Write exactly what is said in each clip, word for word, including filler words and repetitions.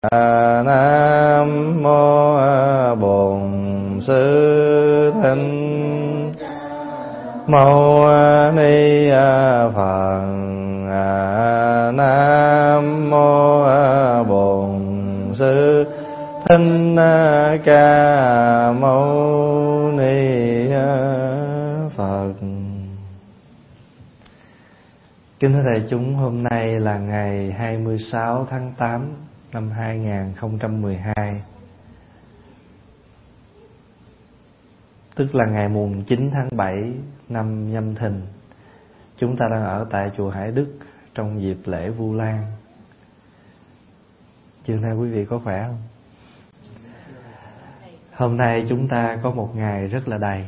Nam mô Bổn Sư Thích Mâu Ni Phật. Nam mô Bổn Sư Thích Ca Mâu Ni Phật. Kính thưa đại chúng, hôm nay là ngày hai mươi sáu tháng tám năm hai nghìn không trăm mười hai, tức là ngày mùng chín tháng bảy năm Nhâm Thìn. Chúng ta đang ở tại chùa Hải Đức trong dịp lễ Vu Lan. Chiều nay quý vị có khỏe không? Hôm nay chúng ta có một ngày rất là đầy.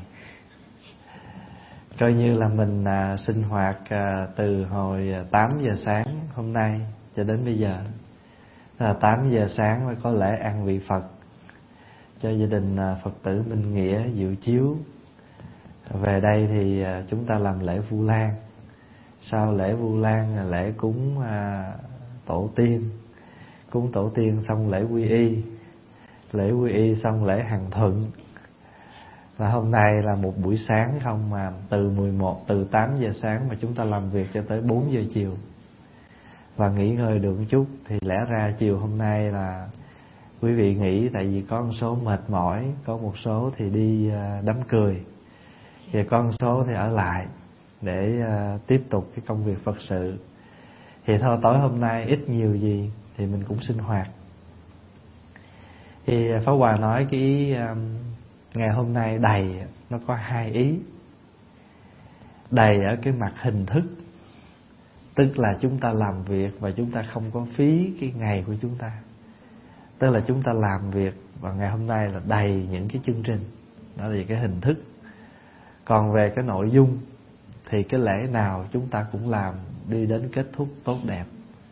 Coi như là mình à, sinh hoạt à, từ hồi tám giờ sáng hôm nay cho đến bây giờ. Là tám giờ sáng mới có lễ an vị Phật cho gia đình à, Phật tử Minh Nghĩa Diệu Chiếu. Về đây thì à, chúng ta làm lễ Vu Lan. Sau lễ Vu Lan là lễ cúng à, tổ tiên. Cúng tổ tiên xong lễ quy y. Lễ quy y xong lễ Hằng Thuận. Và hôm nay là một buổi sáng không mà từ mười một từ tám giờ sáng mà chúng ta làm việc cho tới bốn giờ chiều. Và nghỉ ngơi được một chút thì lẽ ra chiều hôm nay là quý vị nghỉ, tại vì có một số mệt mỏi, có một số thì đi đám cười, và có một số thì ở lại để tiếp tục cái công việc Phật sự. Thì thôi tối hôm nay ít nhiều gì thì mình cũng sinh hoạt. Thì Pháp Hòa nói cái ý ngày hôm nay đầy nó có hai ý. Đầy ở cái mặt hình thức, tức là chúng ta làm việc và chúng ta không có phí cái ngày của chúng ta. Tức là chúng ta làm việc và ngày hôm nay là đầy những cái chương trình. Đó là cái hình thức. Còn về cái nội dung thì cái lễ nào chúng ta cũng làm đi đến kết thúc tốt đẹp.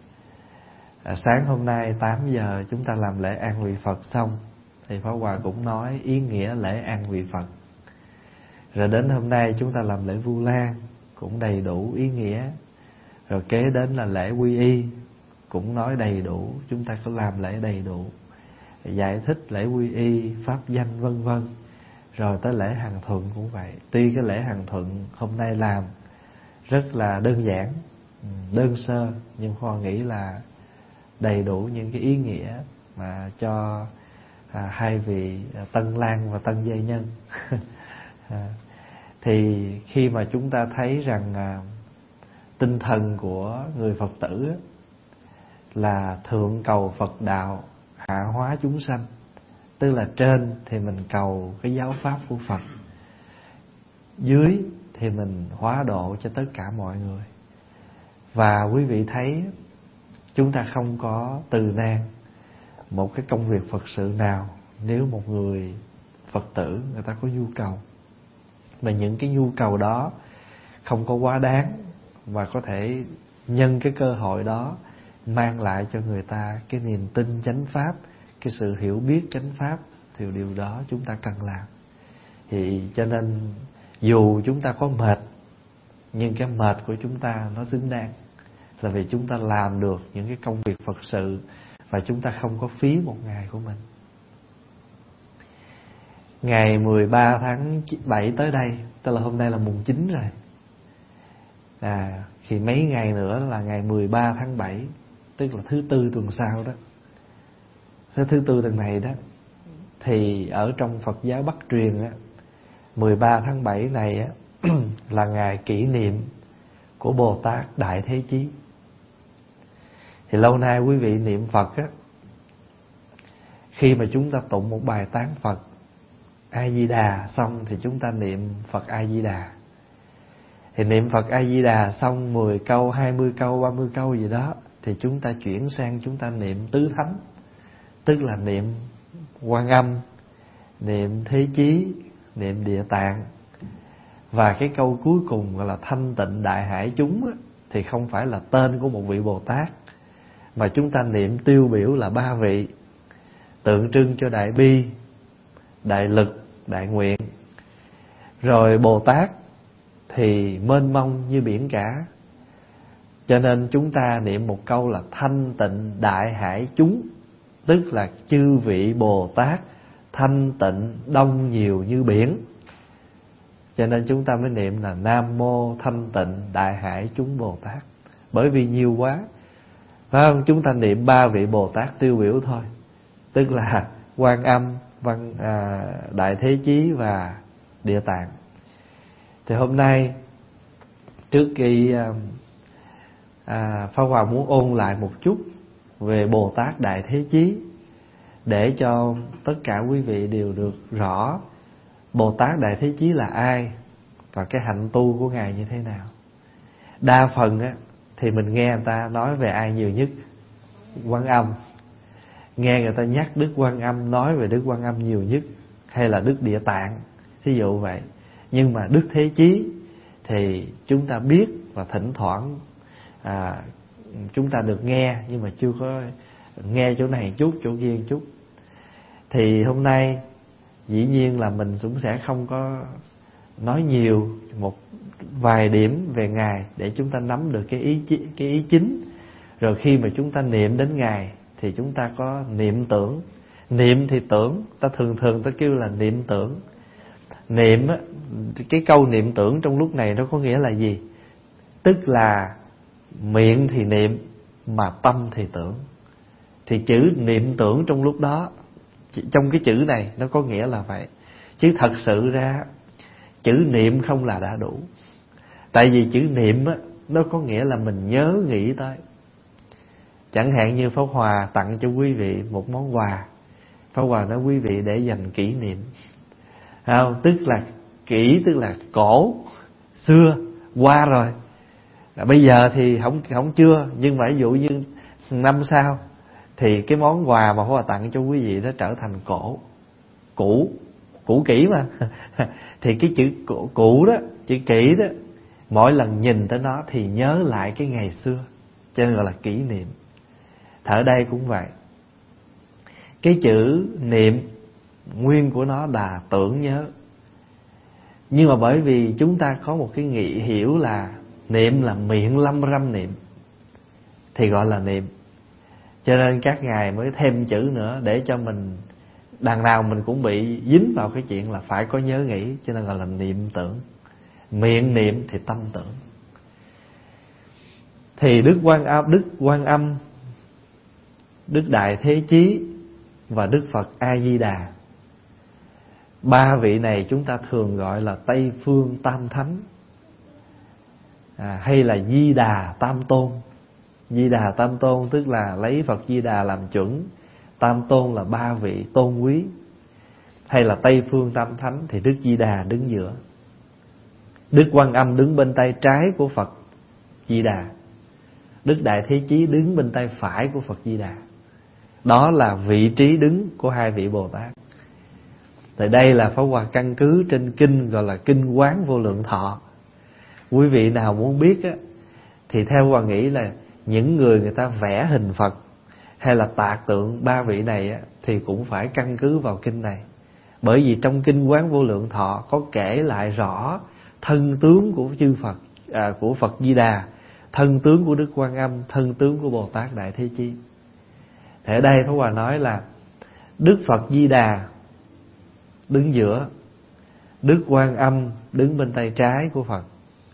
à, Sáng hôm nay tám giờ chúng ta làm lễ an vị Phật xong thì Pháp Hòa cũng nói ý nghĩa lễ an vị Phật. Rồi đến hôm nay chúng ta làm lễ Vu Lan cũng đầy đủ ý nghĩa. Rồi kế đến là lễ quy y cũng nói đầy đủ, chúng ta có làm lễ đầy đủ, giải thích lễ quy y, pháp danh vân vân. Rồi tới lễ Hằng Thuận cũng vậy. Tuy cái lễ Hằng Thuận hôm nay làm rất là đơn giản, đơn sơ, nhưng Khoa nghĩ là đầy đủ những cái ý nghĩa mà cho à, hai vị Tân Lang và Tân Giai Nhân. à, Thì khi mà chúng ta thấy rằng à, tinh thần của người Phật tử là thượng cầu Phật đạo, hạ hóa chúng sanh. Tức là trên thì mình cầu cái giáo pháp của Phật, dưới thì mình hóa độ cho tất cả mọi người. Và quý vị thấy chúng ta không có từ nan một cái công việc Phật sự nào nếu một người Phật tử người ta có nhu cầu, mà những cái nhu cầu đó không có quá đáng, và có thể nhân cái cơ hội đó mang lại cho người ta cái niềm tin chánh pháp, cái sự hiểu biết chánh pháp, thì điều đó chúng ta cần làm. Thì cho nên dù chúng ta có mệt, nhưng cái mệt của chúng ta nó xứng đáng, là vì chúng ta làm được những cái công việc Phật sự và chúng ta không có phí một ngày của mình. Ngày mười ba tháng bảy tới đây, tức là hôm nay là mùng chín rồi. À, thì mấy ngày nữa là ngày mười ba tháng bảy, tức là thứ tư tuần sau đó. Thứ tư tuần này đó, thì ở trong Phật giáo Bắc truyền á, mười ba tháng bảy này á là ngày kỷ niệm của Bồ Tát Đại Thế Chí. Thì lâu nay quý vị niệm Phật á, khi mà chúng ta tụng một bài tán Phật A Di Đà xong thì chúng ta niệm Phật A Di Đà. Thì niệm Phật A Di Đà xong mười câu, hai mươi câu, ba mươi câu gì đó, thì chúng ta chuyển sang chúng ta niệm tứ thánh. Tức là niệm Quan Âm, niệm Thế Chí, niệm Địa Tạng. Và cái câu cuối cùng gọi là thanh tịnh đại hải chúng á, thì không phải là tên của một vị Bồ Tát, mà chúng ta niệm tiêu biểu là ba vị, tượng trưng cho đại bi, đại lực, đại nguyện. Rồi Bồ Tát thì mênh mông như biển cả, cho nên chúng ta niệm một câu là thanh tịnh đại hải chúng. tức là chư vị Bồ Tát thanh tịnh đông nhiều như biển. Cho nên chúng ta mới niệm là Nam Mô Thanh Tịnh Đại Hải Chúng Bồ Tát. Bởi vì nhiều quá, phải không? Chúng ta niệm ba vị Bồ Tát tiêu biểu thôi, tức là Quan Âm, Văn à, Đại Thế Chí và Địa Tạng. Thì hôm nay trước khi à, à, Pháp Hòa muốn ôn lại một chút về Bồ Tát Đại Thế Chí, để cho tất cả quý vị đều được rõ Bồ Tát Đại Thế Chí là ai và cái hạnh tu của Ngài như thế nào. Đa phần á, thì mình nghe người ta nói về ai nhiều nhất? Quan Âm. Nghe người ta nhắc Đức Quan Âm, nói về Đức Quan Âm nhiều nhất, hay là Đức Địa Tạng, thí dụ vậy. Nhưng mà Đức Thế Chí thì chúng ta biết và thỉnh thoảng à, chúng ta được nghe, nhưng mà chưa có nghe chỗ này chút, chỗ kia chút. Thì hôm nay dĩ nhiên là mình cũng sẽ không có nói nhiều, một vài điểm về Ngài để chúng ta nắm được cái ý cái ý chính. Rồi khi mà chúng ta niệm đến Ngài thì chúng ta có niệm tưởng. Niệm thì tưởng, ta thường thường ta kêu là niệm tưởng. Niệm á, cái câu niệm tưởng trong lúc này nó có nghĩa là gì? Tức là miệng thì niệm mà tâm thì tưởng. Thì chữ niệm tưởng trong lúc đó, trong cái chữ này nó có nghĩa là vậy. Chứ thật sự ra chữ niệm không là đã đủ. Tại vì chữ niệm á, nó có nghĩa là mình nhớ nghĩ tới. Chẳng hạn như Pháp Hòa tặng cho quý vị một món quà, Pháp Hòa nói quý vị để dành kỷ niệm, không? Tức là kỷ tức là cổ, xưa, qua rồi. Bây giờ thì không không chưa, nhưng mà ví dụ như năm sau thì cái món quà mà Pháp Hòa tặng cho quý vị nó trở thành cổ, cũ, cũ kỹ mà. Thì cái chữ cũ, cũ đó, chữ kỹ đó, mỗi lần nhìn tới nó thì nhớ lại cái ngày xưa, cho nên gọi là kỷ niệm. Ở đây cũng vậy. Cái chữ niệm nguyên của nó là tưởng nhớ. Nhưng mà bởi vì chúng ta có một cái nghị hiểu là niệm là miệng lâm râm niệm thì gọi là niệm. Cho nên các ngài mới thêm chữ nữa để cho mình, đằng nào mình cũng bị dính vào cái chuyện là phải có nhớ nghĩ, cho nên gọi là niệm tưởng. Miệng niệm thì tâm tưởng. Thì Đức Quan Âm, Đức Quan Âm, Đức Đại Thế Chí và Đức Phật A Di Đà, ba vị này chúng ta thường gọi là Tây Phương Tam Thánh, à, hay là Di Đà Tam Tôn. Di Đà Tam Tôn tức là lấy Phật Di Đà làm chuẩn, Tam Tôn là ba vị tôn quý. Hay là Tây Phương Tam Thánh thì Đức Di Đà đứng giữa, Đức Quan Âm đứng bên tay trái của Phật Di Đà, Đức Đại Thế Chí đứng bên tay phải của Phật Di Đà. Đó là vị trí đứng của hai vị Bồ Tát. Tại đây là Pháp Hòa căn cứ trên kinh gọi là Kinh Quán Vô Lượng Thọ. Quý vị nào muốn biết á, thì theo Hòa nghĩ là những người người ta vẽ hình Phật hay là tạc tượng ba vị này á, thì cũng phải căn cứ vào kinh này. Bởi vì trong Kinh Quán Vô Lượng Thọ có kể lại rõ thân tướng của chư Phật, à, của Phật Di Đà, thân tướng của Đức Quan Âm, thân tướng của Bồ Tát Đại Thế Chí. Thì ở đây Pháp Hòa nói là Đức Phật Di Đà đứng giữa, Đức Quan Âm đứng bên tay trái của Phật.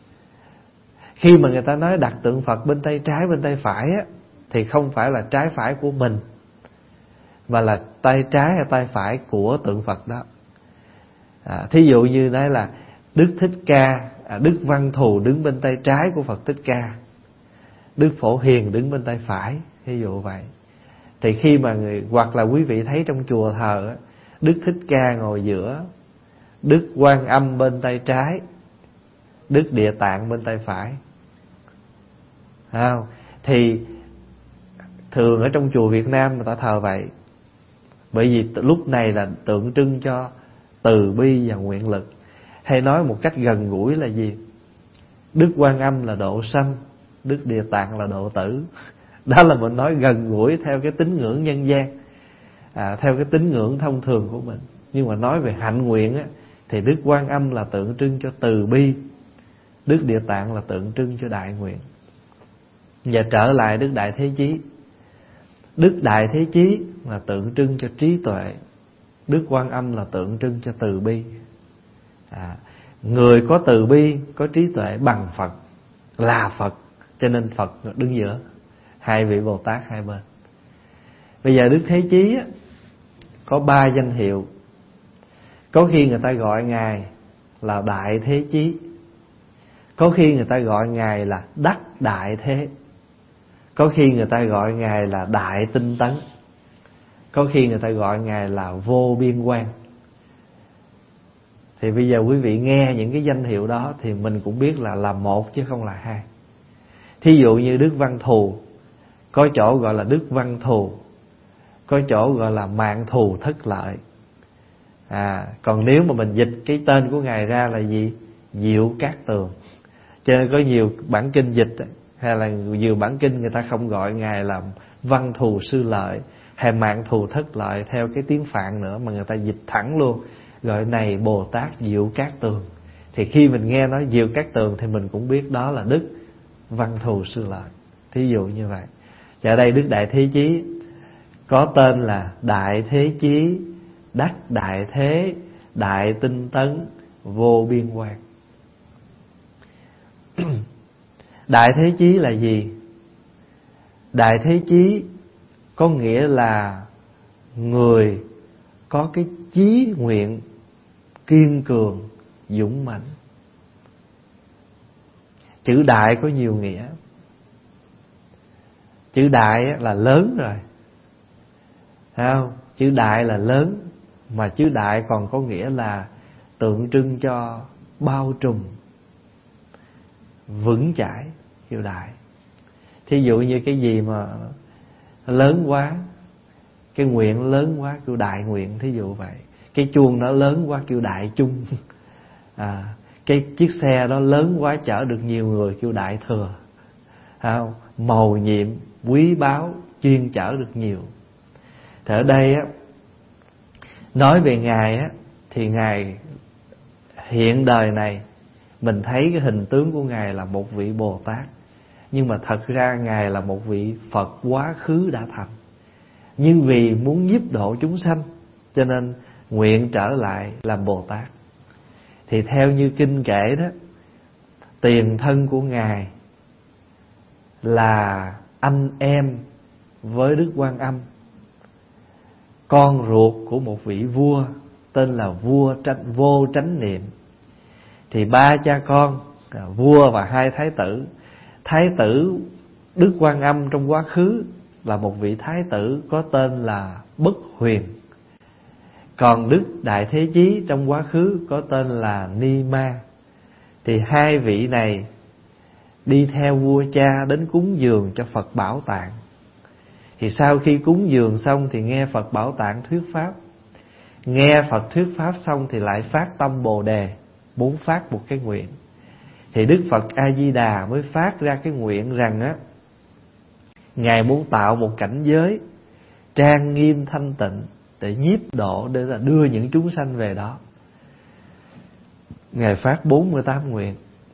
Khi mà người ta nói đặt tượng Phật bên tay trái bên tay phải á, thì không phải là trái phải của mình, mà là tay trái hay tay phải của tượng Phật đó. À, thí dụ như nói là Đức Thích Ca, à, Đức Văn Thù đứng bên tay trái của Phật Thích Ca, Đức Phổ Hiền đứng bên tay phải, thí dụ vậy. Thì khi mà người, hoặc là quý vị thấy trong chùa thờ á, Đức Thích Ca ngồi giữa, Đức Quan Âm bên tay trái, Đức Địa Tạng bên tay phải, không? Thì thường ở trong chùa Việt Nam người ta thờ vậy. Bởi vì lúc này là tượng trưng cho từ bi và nguyện lực. Hay nói một cách gần gũi là gì? Đức Quan Âm là độ sanh, Đức Địa Tạng là độ tử. Đó là mình nói gần gũi theo cái tín ngưỡng nhân gian, à, theo cái tín ngưỡng thông thường của mình. Nhưng mà nói về hạnh nguyện á, thì Đức Quan Âm là tượng trưng cho từ bi, Đức Địa Tạng là tượng trưng cho đại nguyện. Và trở lại Đức Đại Thế Chí. Đức Đại Thế Chí là tượng trưng cho trí tuệ, Đức Quan Âm là tượng trưng cho từ bi. à, Người có từ bi, có trí tuệ bằng Phật, là Phật, cho nên Phật đứng giữa, hai vị Bồ Tát hai bên. Bây giờ Đức Thế Chí á, có ba danh hiệu. Có khi người ta gọi Ngài là Đại Thế Chí, có khi người ta gọi Ngài là Đắc Đại Thế, có khi người ta gọi Ngài là Đại Tinh Tấn, có khi người ta gọi Ngài là Vô Biên Quang. Thì bây giờ quý vị nghe những cái danh hiệu đó thì mình cũng biết là là một chứ không là hai. Thí dụ như Đức Văn Thù, có chỗ gọi là Đức Văn Thù, có chỗ gọi là Mạng Thù Thất Lợi. à, Còn nếu mà mình dịch cái tên của Ngài ra là gì? Diệu Cát Tường. Cho nên có nhiều bản kinh dịch hay là nhiều bản kinh người ta không gọi Ngài là Văn Thù Sư Lợi hay Mạng Thù Thất Lợi theo cái tiếng Phạn nữa, mà người ta dịch thẳng luôn, gọi này Bồ Tát Diệu Cát Tường. Thì khi mình nghe nói Diệu Cát Tường thì mình cũng biết đó là Đức Văn Thù Sư Lợi. Thí dụ như vậy. Ở đây Đức Đại Thế Chí có tên là Đại Thế Chí, Đắc Đại Thế, Đại Tinh Tấn, Vô Biên Quang. Đại Thế Chí là gì? Đại Thế Chí có nghĩa là người có cái chí nguyện kiên cường, dũng mãnh. Chữ đại có nhiều nghĩa. Chữ đại là lớn rồi, thấy không? Chữ đại là lớn, mà chữ đại còn có nghĩa là tượng trưng cho bao trùm, vững chãi, kêu đại. Thí dụ như cái gì mà lớn quá, cái nguyện lớn quá kêu đại nguyện, thí dụ vậy. Cái chuông nó lớn quá kêu đại chung. à, Cái chiếc xe đó lớn quá chở được nhiều người kêu đại thừa. Thấy không? Mầu nhiệm, quý báu, chuyên chở được nhiều. Thì ở đây á, nói về Ngài á, thì Ngài hiện đời này mình thấy cái hình tướng của Ngài là một vị Bồ Tát, nhưng mà thật ra Ngài là một vị Phật quá khứ đã thành. Nhưng vì muốn giúp độ chúng sanh cho nên nguyện trở lại làm Bồ Tát. Thì theo như kinh kể đó, tiền thân của Ngài là anh em với Đức Quan Âm, con ruột của một vị vua tên là vua Tranh, Vô Chánh Niệm. Thì ba cha con, vua và hai thái tử. Thái tử Đức Quan Âm trong quá khứ là một vị thái tử có tên là Bất Huyền. Còn Đức Đại Thế Chí trong quá khứ có tên là Ni Ma. Thì hai vị này đi theo vua cha đến cúng dường cho Phật Bảo Tạng. Thì sau khi cúng dường xong thì nghe Phật Bảo Tạng thuyết pháp. Nghe Phật thuyết pháp xong thì lại phát tâm Bồ Đề, muốn phát một cái nguyện. Thì Đức Phật A-di-đà mới phát ra cái nguyện rằng á, Ngài muốn tạo một cảnh giới trang nghiêm thanh tịnh để nhiếp độ, để là đưa những chúng sanh về đó. Ngài phát bốn mươi tám nguyện.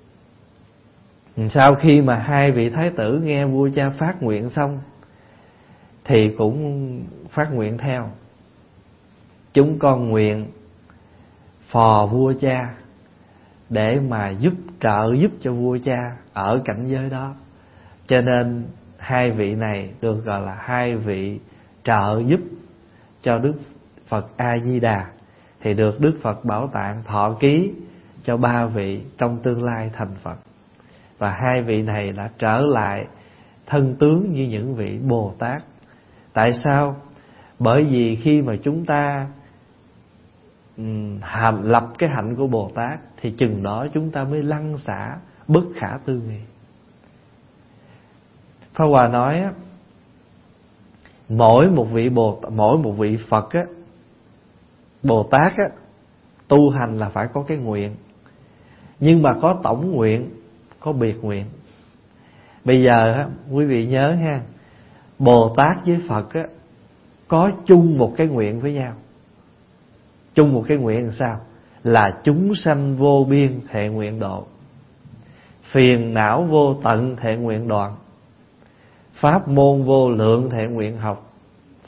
Sau khi mà hai vị thái tử nghe vua cha phát nguyện xong thì cũng phát nguyện theo. Chúng con nguyện phò vua cha để mà giúp trợ giúp cho vua cha ở cảnh giới đó. Cho nên hai vị này được gọi là hai vị trợ giúp cho Đức Phật A-di-đà. Thì được Đức Phật Bảo Tạng thọ ký cho ba vị trong tương lai thành Phật. Và hai vị này đã trở lại thân tướng như những vị Bồ Tát. Tại sao? Bởi vì khi mà chúng ta um, lập cái hạnh của Bồ Tát thì chừng đó chúng ta mới lăn xả bất khả tư nghị. Pháp Hòa nói á, mỗi một vị Bồ mỗi một vị Phật á, Bồ Tát á, tu hành là phải có cái nguyện. Nhưng mà có tổng nguyện, có biệt nguyện. Bây giờ á, quý vị nhớ ha, Bồ Tát với Phật á, có chung một cái nguyện với nhau. Chung một cái nguyện làm sao? Là chúng sanh vô biên thệ nguyện độ, phiền não vô tận thệ nguyện đoạn, pháp môn vô lượng thệ nguyện học,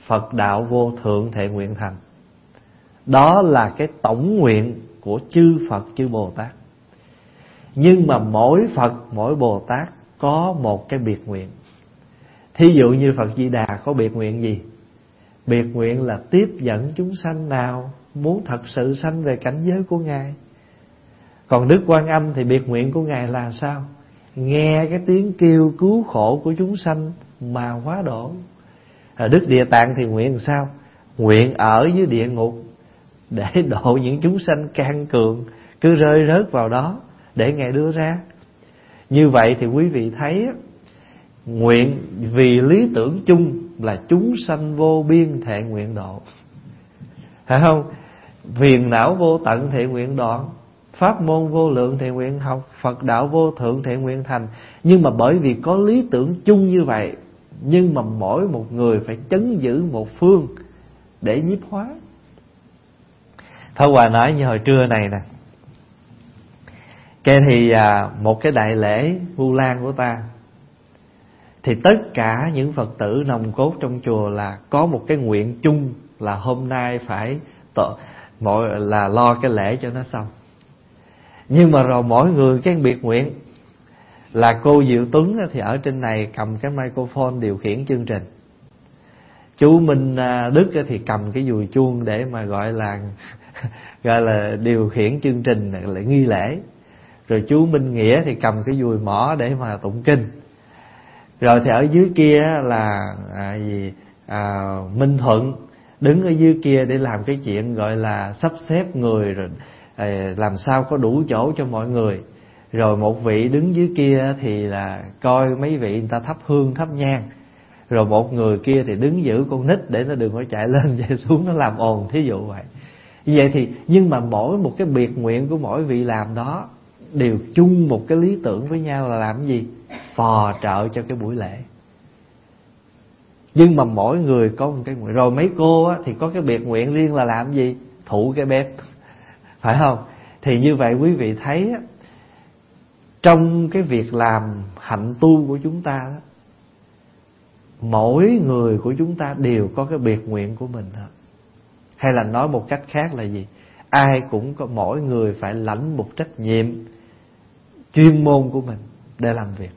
Phật đạo vô thượng thệ nguyện thành. Đó là cái tổng nguyện của chư Phật chư Bồ Tát. Nhưng mà mỗi Phật mỗi Bồ Tát có một cái biệt nguyện. Thí dụ như Phật Di Đà có biệt nguyện gì? Biệt nguyện là tiếp dẫn chúng sanh nào muốn thật sự sanh về cảnh giới của Ngài. Còn Đức Quan Âm thì biệt nguyện của Ngài là sao? Nghe cái tiếng kêu cứu khổ của chúng sanh mà hóa độ. Ở Đức Địa Tạng thì nguyện làm sao? Nguyện ở dưới địa ngục để độ những chúng sanh can cường cứ rơi rớt vào đó để Ngài đưa ra. Như vậy thì quý vị thấy, nguyện vì lý tưởng chung là chúng sanh vô biên thệ nguyện độ, phải không? Phiền não vô tận thệ nguyện đoạn, pháp môn vô lượng thệ nguyện học, Phật đạo vô thượng thệ nguyện thành. Nhưng mà bởi vì có lý tưởng chung như vậy, nhưng mà mỗi một người phải trấn giữ một phương để nhiếp hóa. Pháp Hòa nói như hồi trưa này nè, cái thì à, một cái đại lễ Vu Lan của ta, thì tất cả những Phật tử nòng cốt trong chùa là có một cái nguyện chung là hôm nay phải tổ, mỗi là lo cái lễ cho nó xong. Nhưng mà rồi mỗi người cái biệt nguyện. Là cô Diệu Tuấn thì ở trên này cầm cái microphone điều khiển chương trình. Chú Minh Đức thì cầm cái dùi chuông để mà gọi là gọi là điều khiển chương trình là nghi lễ. Rồi chú Minh Nghĩa thì cầm cái dùi mõ để mà tụng kinh. Rồi thì ở dưới kia là à, gì à, Minh Thuận đứng ở dưới kia để làm cái chuyện gọi là sắp xếp người, rồi à, làm sao có đủ chỗ cho mọi người. Rồi một vị đứng dưới kia thì là coi mấy vị người ta thắp hương thắp nhang. Rồi một người kia thì đứng giữ con nít để nó đừng có chạy lên chạy xuống nó làm ồn, thí dụ vậy. Như vậy thì, nhưng mà mỗi một cái biệt nguyện của mỗi vị làm đó đều chung một cái lý tưởng với nhau là làm cái gì? Phò trợ cho cái buổi lễ. Nhưng mà mỗi người có một cái nguyện. Rồi mấy cô á, thì có cái biệt nguyện riêng là làm gì? Thủ cái bếp, phải không? Thì như vậy quý vị thấy á, trong cái việc làm hạnh tu của chúng ta đó, mỗi người của chúng ta đều có cái biệt nguyện của mình hết. Hay là nói một cách khác là gì? Ai cũng có, mỗi người phải lãnh một trách nhiệm chuyên môn của mình để làm việc.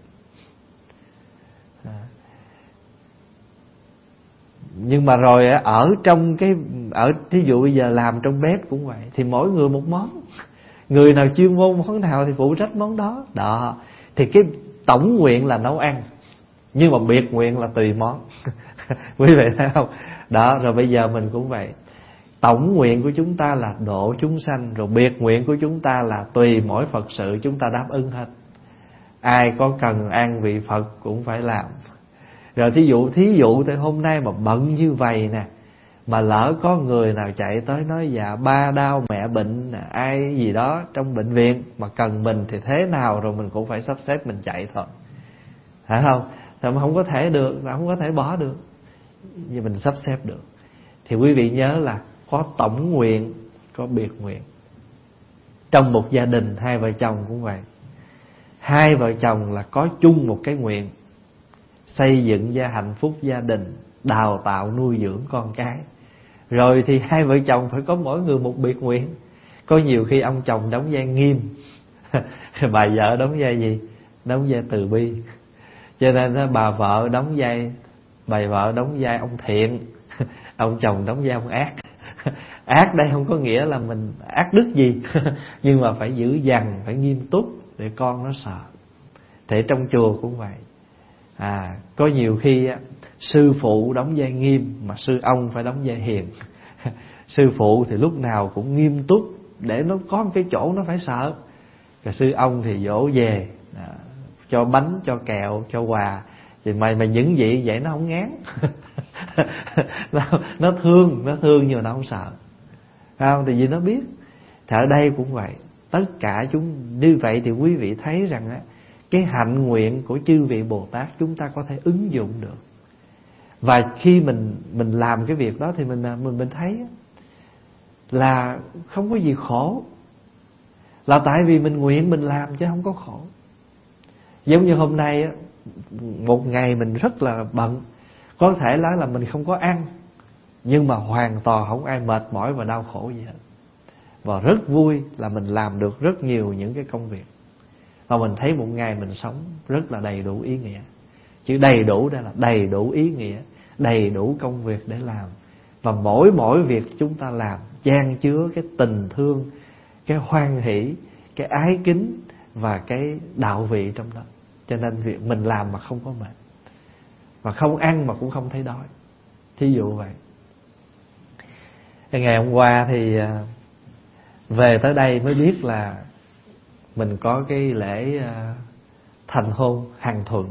Nhưng mà rồi ở trong cái ở thí dụ bây giờ làm trong bếp cũng vậy, thì mỗi người một món. Người nào chuyên môn món nào thì phụ trách món đó. Đó. Thì cái tổng nguyện là nấu ăn, nhưng mà biệt nguyện là tùy món. Quý vị thấy không? Đó, rồi bây giờ mình cũng vậy. Tổng nguyện của chúng ta là độ chúng sanh, rồi biệt nguyện của chúng ta là tùy mỗi Phật sự chúng ta đáp ứng hết. Ai có cần an vị Phật cũng phải làm. Rồi thí dụ thí dụ thì hôm nay mà bận như vậy nè, mà lỡ có người nào chạy tới nói dạ ba đau mẹ bệnh, ai gì đó trong bệnh viện mà cần mình thì thế nào rồi mình cũng phải sắp xếp mình chạy thôi, phải không? Thì mà không có thể được, không có thể bỏ được, nhưng mình sắp xếp được. Thì quý vị nhớ là có tổng nguyện, có biệt nguyện. Trong một gia đình hai vợ chồng cũng vậy. Hai vợ chồng là có chung một cái nguyện: xây dựng gia hạnh phúc gia đình, đào tạo nuôi dưỡng con cái. Rồi thì hai vợ chồng phải có mỗi người một biệt nguyện. Có nhiều khi ông chồng đóng vai nghiêm, bà vợ đóng vai gì? Đóng vai từ bi. Cho nên bà vợ đóng vai, bà vợ đóng vai ông thiện, ông chồng đóng vai ông ác. Ác đây không có nghĩa là mình ác đức gì, nhưng mà phải giữ dằn, phải nghiêm túc để con nó sợ. Thế trong chùa cũng vậy. À, có nhiều khi á, sư phụ đóng vai nghiêm mà sư ông phải đóng vai hiền. Sư phụ thì lúc nào cũng nghiêm túc để nó có một cái chỗ nó phải sợ. Rồi sư ông thì dỗ về, à, cho bánh, cho kẹo, cho quà. Thì mày mày những gì vậy nó không ngán. nó, nó thương, nó thương nhưng mà nó không sợ. Phải không? Thì vì nó biết. Thì ở đây cũng vậy. Tất cả chúng như vậy thì quý vị thấy rằng á, cái hạnh nguyện của chư vị Bồ Tát chúng ta có thể ứng dụng được. Và khi mình mình làm cái việc đó thì mình mình mình thấy là không có gì khổ. Là tại vì mình nguyện mình làm chứ không có khổ. Giống như hôm nay một ngày mình rất là bận, có thể nói là mình không có ăn, nhưng mà hoàn toàn không ai mệt mỏi và đau khổ gì hết. Và rất vui là mình làm được rất nhiều những cái công việc, và mình thấy một ngày mình sống rất là đầy đủ ý nghĩa. Chứ đầy đủ đây là đầy đủ ý nghĩa, đầy đủ công việc để làm. Và mỗi mỗi việc chúng ta làm chan chứa cái tình thương, cái hoan hỷ, cái ái kính và cái đạo vị trong đó. Cho nên việc mình làm mà không có mệt, và không ăn mà cũng không thấy đói. Thí dụ vậy. Ngày hôm qua thì về tới đây mới biết là mình có cái lễ thành hôn hàng thuận.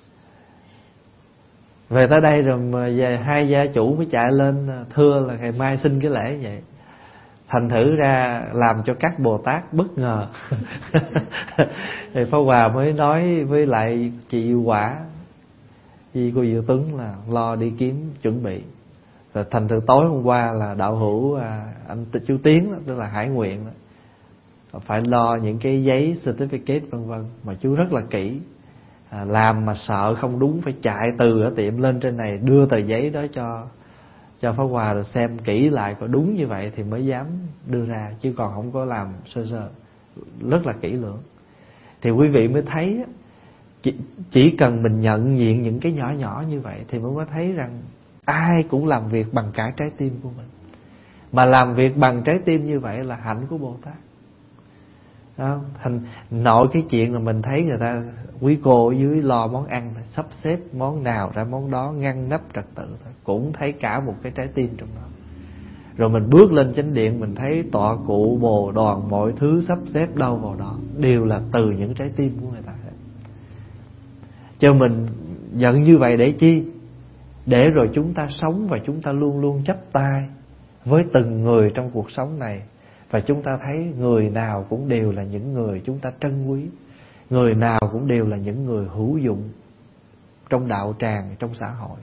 Về tới đây rồi mà về hai gia chủ mới chạy lên thưa là ngày mai xin cái lễ vậy. Thành thử ra làm cho các Bồ Tát bất ngờ. Thì Pháp Hòa mới nói với lại chị Quả, với cô Diệu Tuấn là lo đi kiếm chuẩn bị. Rồi thành thử tối hôm qua là đạo hữu anh chú Tiến đó, tức là Hải Nguyện đó, phải lo những cái giấy certificate vân vân mà chú rất là kỹ. À, làm mà sợ không đúng phải chạy từ ở tiệm lên trên này đưa tờ giấy đó cho cho Pháp Hòa rồi xem kỹ lại có đúng như vậy thì mới dám đưa ra, chứ còn không có làm sơ sơ, rất là kỹ lưỡng. Thì quý vị mới thấy chỉ, chỉ cần mình nhận diện những cái nhỏ nhỏ như vậy thì mới có thấy rằng ai cũng làm việc bằng cả trái tim của mình. Mà làm việc bằng trái tim như vậy là hạnh của Bồ Tát. Đó, thành nội cái chuyện là mình thấy người ta quý cô ở dưới lo món ăn, sắp xếp món nào ra món đó, ngăn nắp trật tự thôi, cũng thấy cả một cái trái tim trong đó. Rồi mình bước lên chánh điện, mình thấy tọa cụ, bồ đoàn, mọi thứ sắp xếp đâu vào đó, đều là từ những trái tim của người ta hết. Cho mình giận như vậy để chi? Để rồi chúng ta sống và chúng ta luôn luôn chắp tay với từng người trong cuộc sống này. Và chúng ta thấy người nào cũng đều là những người chúng ta trân quý, người nào cũng đều là những người hữu dụng trong đạo tràng, trong xã hội.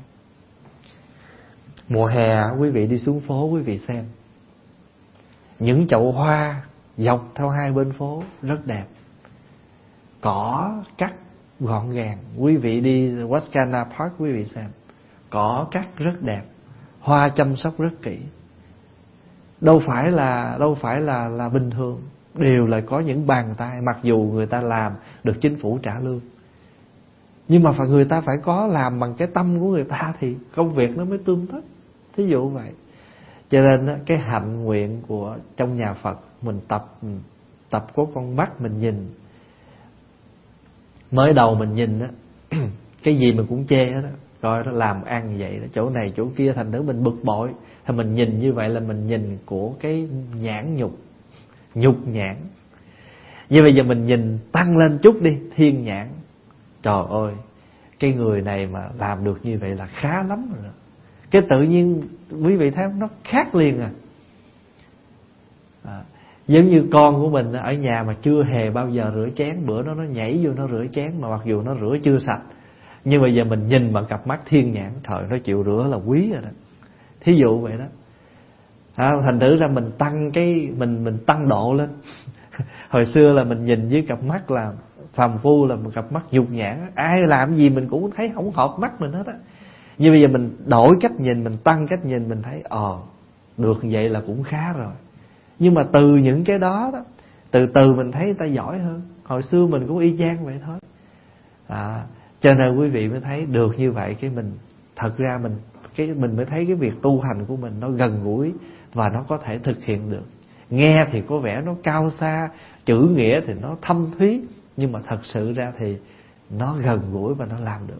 Mùa hè quý vị đi xuống phố, quý vị xem những chậu hoa dọc theo hai bên phố rất đẹp, cỏ cắt gọn gàng. Quý vị đi Wascana Park, quý vị xem cỏ cắt rất đẹp, hoa chăm sóc rất kỹ. Đâu phải là đâu phải là là bình thường, đều là có những bàn tay, mặc dù người ta làm được chính phủ trả lương, nhưng mà phải người ta phải có làm bằng cái tâm của người ta thì công việc nó mới tươm tất. Thí dụ vậy. Cho nên cái hạnh nguyện của trong nhà Phật, mình tập mình tập có con mắt mình nhìn. Mới đầu mình nhìn á, cái gì mình cũng chê hết á, rồi nó làm ăn vậy đó, chỗ này chỗ kia, thành thử mình bực bội. Thì mình nhìn như vậy là mình nhìn của cái nhãn nhục, nhục nhãn. Như bây giờ mình nhìn tăng lên chút đi, thiên nhãn. Trời ơi, cái người này mà làm được như vậy là khá lắm rồi đó. Cái tự nhiên quý vị thấy nó khác liền à. à Giống như con của mình ở nhà mà chưa hề bao giờ rửa chén, bữa đó nó nhảy vô nó rửa chén, mà mặc dù nó rửa chưa sạch, nhưng bây giờ mình nhìn bằng cặp mắt thiên nhãn, trời, nó chịu rửa là quý rồi đó. Thí dụ vậy đó. À, thành thử ra mình tăng cái mình mình tăng độ lên. Hồi xưa là mình nhìn với cặp mắt là phàm phu, là một cặp mắt nhục nhãn, ai làm gì mình cũng thấy không hợp mắt mình hết á. Nhưng bây giờ mình đổi cách nhìn, mình tăng cách nhìn, mình thấy ờ được vậy là cũng khá rồi. Nhưng mà từ những cái đó đó, từ từ mình thấy người ta giỏi hơn. Hồi xưa mình cũng y chang vậy thôi. À, cho nên quý vị mới thấy được như vậy, cái mình thật ra mình cái mình mới thấy cái việc tu hành của mình nó gần gũi và nó có thể thực hiện được. Nghe thì có vẻ nó cao xa, chữ nghĩa thì nó thâm thúy, nhưng mà thật sự ra thì nó gần gũi và nó làm được.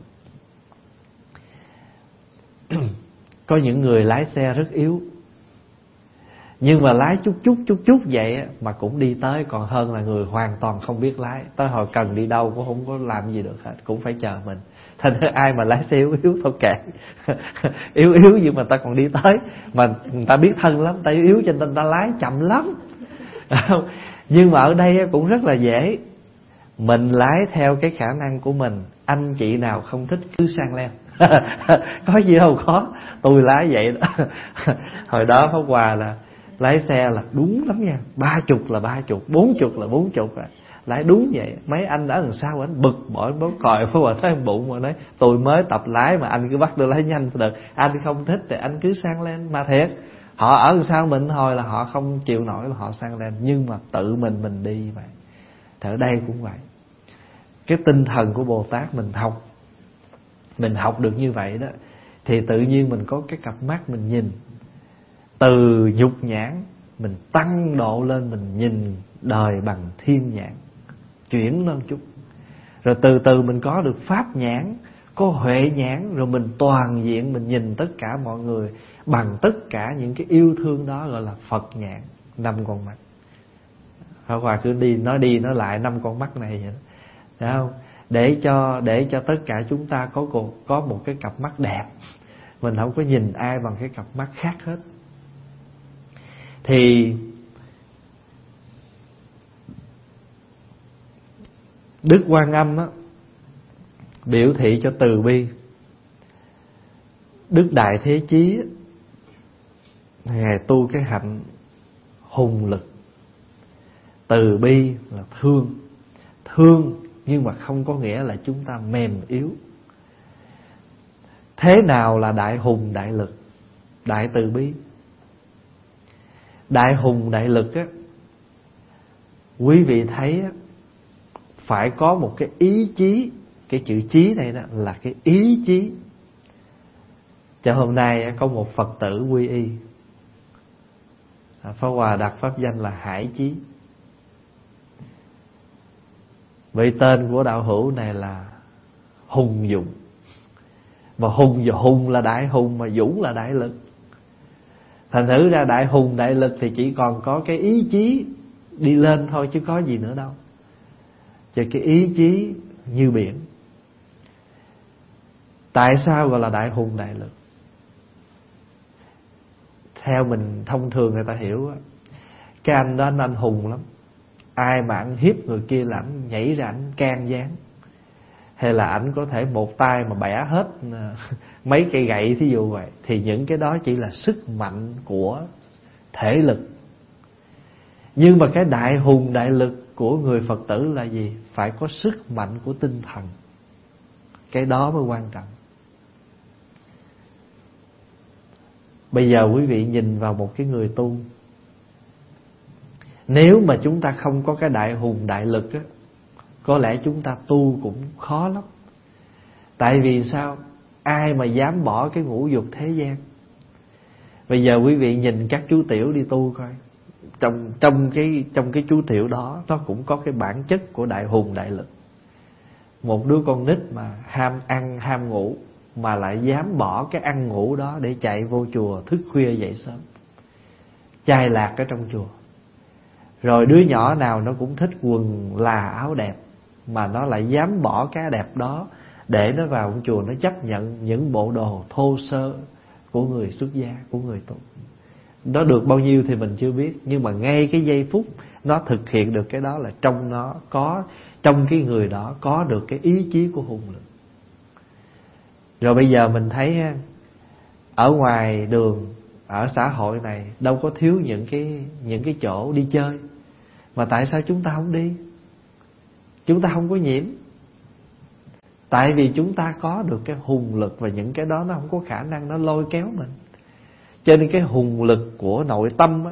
Có những người lái xe rất yếu, nhưng mà lái chút chút chút chút vậy mà cũng đi tới, còn hơn là người hoàn toàn không biết lái. Tới hồi cần đi đâu cũng không có làm gì được hết, cũng phải chờ mình. Thành ra ai mà lái xe yếu yếu thôi kệ. Yếu yếu nhưng mà ta còn đi tới, mà người ta biết thân lắm, ta yếu yếu cho nên ta lái chậm lắm. Nhưng mà ở đây cũng rất là dễ. Mình lái theo cái khả năng của mình. Anh chị nào không thích cứ sang leo. Có gì đâu khó, tôi lái vậy đó. Hồi đó Pháp Hòa là lái xe là đúng lắm nha, ba chục là ba chục, bốn chục là bốn chục à. lái đúng vậy. Mấy anh ở đằng sau anh bực bội bó còi phá hòa thấy bụng mà nói tôi mới tập lái mà anh cứ bắt tôi lái nhanh được, anh không thích thì anh cứ sang lên. Mà thiệt họ ở đằng sau mình thôi là họ không chịu nổi là họ sang lên, nhưng mà tự mình mình đi vậy. Thì ở đây cũng vậy, cái tinh thần của Bồ Tát mình học, mình học được như vậy đó, thì tự nhiên mình có cái cặp mắt mình nhìn từ nhục nhãn, mình tăng độ lên, mình nhìn đời bằng thiên nhãn, chuyển lên chút. Rồi từ từ mình có được pháp nhãn, có huệ nhãn, rồi mình toàn diện mình nhìn tất cả mọi người bằng tất cả những cái yêu thương đó, gọi là Phật nhãn, năm con mắt. Pháp Hòa cứ đi nói đi nói lại năm con mắt này vậy đó, thấy không? Để cho để cho tất cả chúng ta có có một cái cặp mắt đẹp, mình không có nhìn ai bằng cái cặp mắt khác hết. Thì Đức Quan Âm á, biểu thị cho từ bi. Đức Đại Thế Chí á, Ngài tu cái hạnh hùng lực. Từ bi là thương, thương nhưng mà không có nghĩa là chúng ta mềm yếu. Thế nào là đại hùng đại lực, đại từ bi? Đại hùng đại lực á, quý vị thấy á, phải có một cái ý chí. Cái chữ chí này đó là cái ý chí. Cho hôm nay có một Phật tử quy y, Pháp Hòa đặt pháp danh là Hải Chí. Vậy tên của đạo hữu này là hùng dũng. Mà hùng hùng là đại hùng, mà dũng là đại lực. Thành thử ra đại hùng đại lực thì chỉ còn có cái ý chí đi lên thôi, chứ có gì nữa đâu. Chứ cái ý chí như biển. Tại sao gọi là đại hùng đại lực? Theo mình thông thường người ta hiểu á, cái anh đó anh, anh hùng lắm. Ai mà anh hiếp người kia là anh nhảy ra anh can gián. Hay là ảnh có thể một tay mà bẻ hết mấy cây gậy thí dụ vậy. Thì những cái đó chỉ là sức mạnh của thể lực. Nhưng mà cái đại hùng đại lực của người Phật tử là gì? Phải có sức mạnh của tinh thần. Cái đó mới quan trọng. Bây giờ quý vị nhìn vào một cái người tu, nếu mà chúng ta không có cái đại hùng đại lực á, có lẽ chúng ta tu cũng khó lắm. Tại vì sao? Ai mà dám bỏ cái ngũ dục thế gian? Bây giờ quý vị nhìn các chú tiểu đi tu coi, Trong, trong, cái, trong cái chú tiểu đó, nó cũng có cái bản chất của đại hùng đại lực. Một đứa con nít mà ham ăn ham ngủ, mà lại dám bỏ cái ăn ngủ đó để chạy vô chùa thức khuya dậy sớm, chai lạc ở trong chùa. Rồi đứa nhỏ nào nó cũng thích quần là áo đẹp, mà nó lại dám bỏ cái đẹp đó để nó vào trong chùa, nó chấp nhận những bộ đồ thô sơ của người xuất gia, của người tu. Nó được bao nhiêu thì mình chưa biết, nhưng mà ngay cái giây phút nó thực hiện được cái đó là trong nó có, trong cái người đó có được cái ý chí của hùng lực. Rồi bây giờ mình thấy ở ngoài đường, ở xã hội này đâu có thiếu những cái những cái chỗ đi chơi, mà tại sao chúng ta không đi? Chúng ta không có nhiễm. Tại vì chúng ta có được cái hùng lực, và những cái đó nó không có khả năng nó lôi kéo mình. Cho nên cái hùng lực của nội tâm á,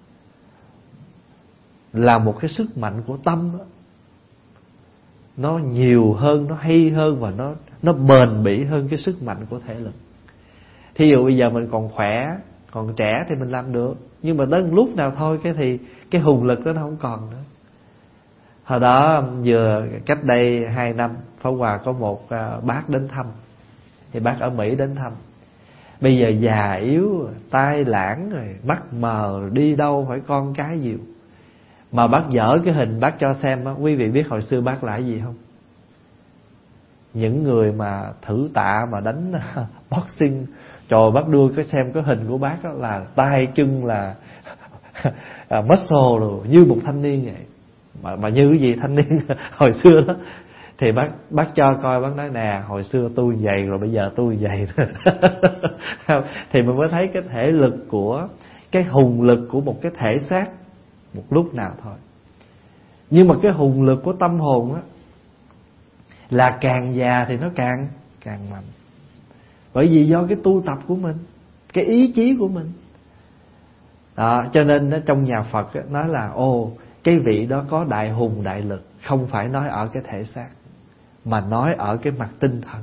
là một cái sức mạnh của tâm á, nó nhiều hơn, nó hay hơn, và nó nó bền bỉ hơn cái sức mạnh của thể lực. Thí dụ bây giờ mình còn khỏe, còn trẻ thì mình làm được, nhưng mà đến lúc nào thôi cái thì cái hùng lực đó nó không còn nữa. Hồi đó vừa cách đây hai năm, Pháp Hòa có một bác đến thăm. Thì bác ở Mỹ đến thăm. Bây giờ già yếu, tai lãng rồi, mắt mờ rồi, đi đâu phải con cái nhiều. Mà bác dở cái hình bác cho xem á, quý vị biết hồi xưa bác là cái gì không? Những người mà thử tạ mà đánh boxing. Trời, bác đưa cái xem cái hình của bác đó là tay chân là muscle rồi, như một thanh niên vậy. Mà, mà như cái gì thanh niên hồi xưa đó. Thì bác bác cho coi, bác nói nè, hồi xưa tôi vậy rồi bây giờ tôi vậy. Thì mình mới thấy cái thể lực của, cái hùng lực của một cái thể xác một lúc nào thôi. Nhưng mà cái hùng lực của tâm hồn á, là càng già thì nó càng càng mạnh. Bởi vì do cái tu tập của mình, cái ý chí của mình đó, cho nên đó, trong nhà Phật đó, nói là ô, cái vị đó có đại hùng đại lực. Không phải nói ở cái thể xác, mà nói ở cái mặt tinh thần.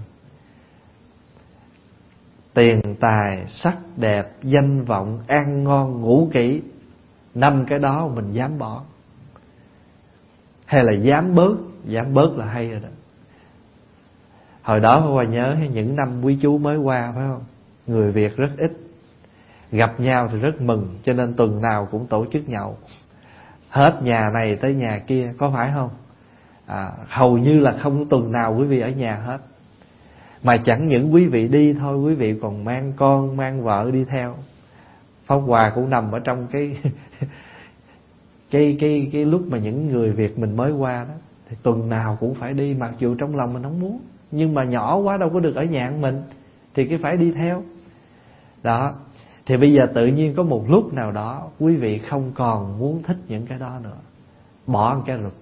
Tiền tài, sắc đẹp, danh vọng, ăn ngon, ngủ kỹ, năm cái đó mình dám bỏ, hay là dám bớt. Dám bớt là hay rồi đó. Hồi đó Hòa nhớ những năm quý chú mới qua, phải không? Người Việt rất ít, gặp nhau thì rất mừng, cho nên tuần nào cũng tổ chức nhậu, hết nhà này tới nhà kia, có phải không? À, hầu như là không tuần nào quý vị ở nhà hết. Mà chẳng những quý vị đi thôi, quý vị còn mang con, mang vợ đi theo. Pháp Hòa cũng nằm ở trong cái cái cái cái lúc mà những người Việt mình mới qua đó, thì tuần nào cũng phải đi, mặc dù trong lòng mình không muốn, nhưng mà nhỏ quá đâu có được ở nhà mình, thì cái phải đi theo. Đó. Thì bây giờ tự nhiên có một lúc nào đó quý vị không còn muốn thích những cái đó nữa, bỏ một cái rụt.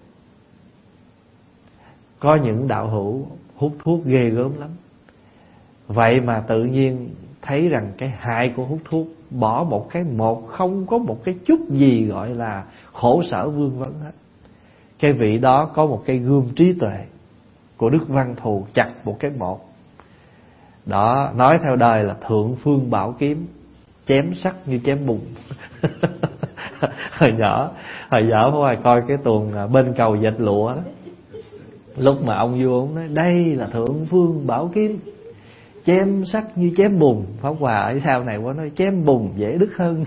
Có những đạo hữu hút thuốc ghê gớm lắm. Vậy mà tự nhiên thấy rằng cái hại của hút thuốc, bỏ một cái một, không có một cái chút gì gọi là khổ sở vương vấn hết. Cái vị đó có một cây gươm trí tuệ của Đức Văn Thù, chặt một cái một. Đó, nói theo đời là thượng phương bảo kiếm, chém sắc như chém bùn. Hồi nhỏ, hồi nhỏ phải coi cái tuồng bên cầu dệt lụa đó. Lúc mà ông vua ông nói đây là thượng phương bảo kiếm, chém sắc như chém bùn. Pháp Hòa ở sau này quá nói chém bùn dễ đứt hơn.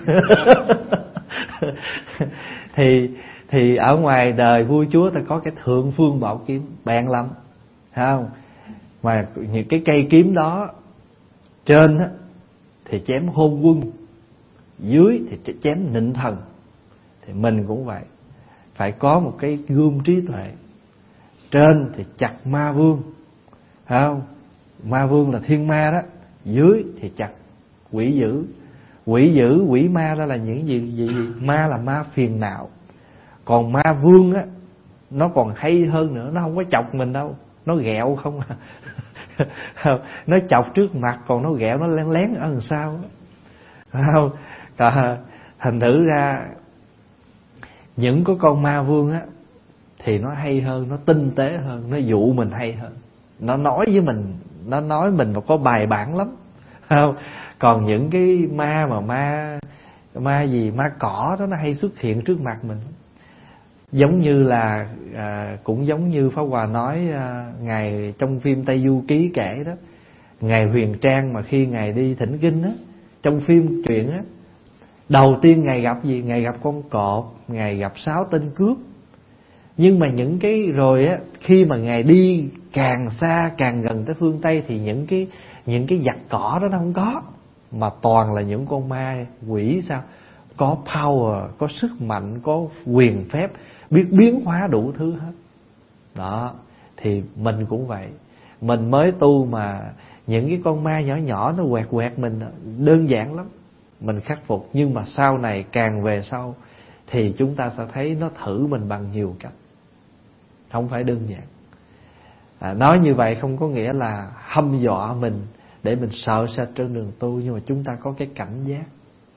Thì thì ở ngoài đời vua chúa ta có cái thượng phương bảo kiếm bén lắm, thấy không? Mà những cái cây kiếm đó, trên á thì chém hôn quân, dưới thì chém nịnh thần. Thì mình cũng vậy, phải có một cái gươm trí tuệ. Trên thì chặt ma vương, thấy không? Ma vương là thiên ma đó. Dưới thì chặt quỷ dữ. Quỷ dữ, quỷ ma đó là những gì, gì, gì? Ma là ma phiền não. Còn ma vương á, nó còn hay hơn nữa, nó không có chọc mình đâu, nó ghẹo không à. Nó chọc trước mặt, còn nó ghẹo, nó lén lén ở đằng sau á, không? Thành thử ra những cái con ma vương á thì nó hay hơn, nó tinh tế hơn, nó dụ mình hay hơn, nó nói với mình, nó nói mình nó có bài bản lắm, không? Còn những cái ma mà ma ma gì ma cỏ đó, nó hay xuất hiện trước mặt mình. Giống như là à, cũng giống như Pháp Hòa nói à, ngài trong phim Tây Du Ký kể đó, ngài Huyền Trang mà khi ngài đi thỉnh kinh á, trong phim truyện á, đầu tiên ngài gặp gì? Ngài gặp con cọp, ngài gặp sáu tên cướp. Nhưng mà những cái rồi á, khi mà ngài đi càng xa càng gần tới phương Tây thì những cái những cái giặc cỏ đó nó không có, mà toàn là những con ma quỷ sao có power, có sức mạnh, có quyền phép, biết biến hóa đủ thứ hết. Đó, thì mình cũng vậy. Mình mới tu mà những cái con ma nhỏ nhỏ nó quẹt quẹt mình, đơn giản lắm, mình khắc phục. Nhưng mà sau này càng về sau thì chúng ta sẽ thấy nó thử mình bằng nhiều cách, không phải đơn giản. à, Nói như vậy không có nghĩa là hăm dọa mình để mình sợ sệt trên đường tu, nhưng mà chúng ta có cái cảnh giác.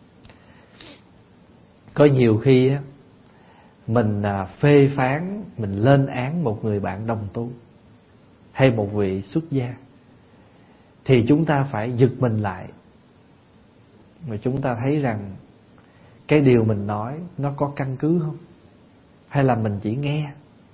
Có nhiều khi á, mình phê phán, mình lên án một người bạn đồng tu hay một vị xuất gia, thì chúng ta phải giật mình lại, mà chúng ta thấy rằng cái điều mình nói nó có căn cứ không, hay là mình chỉ nghe.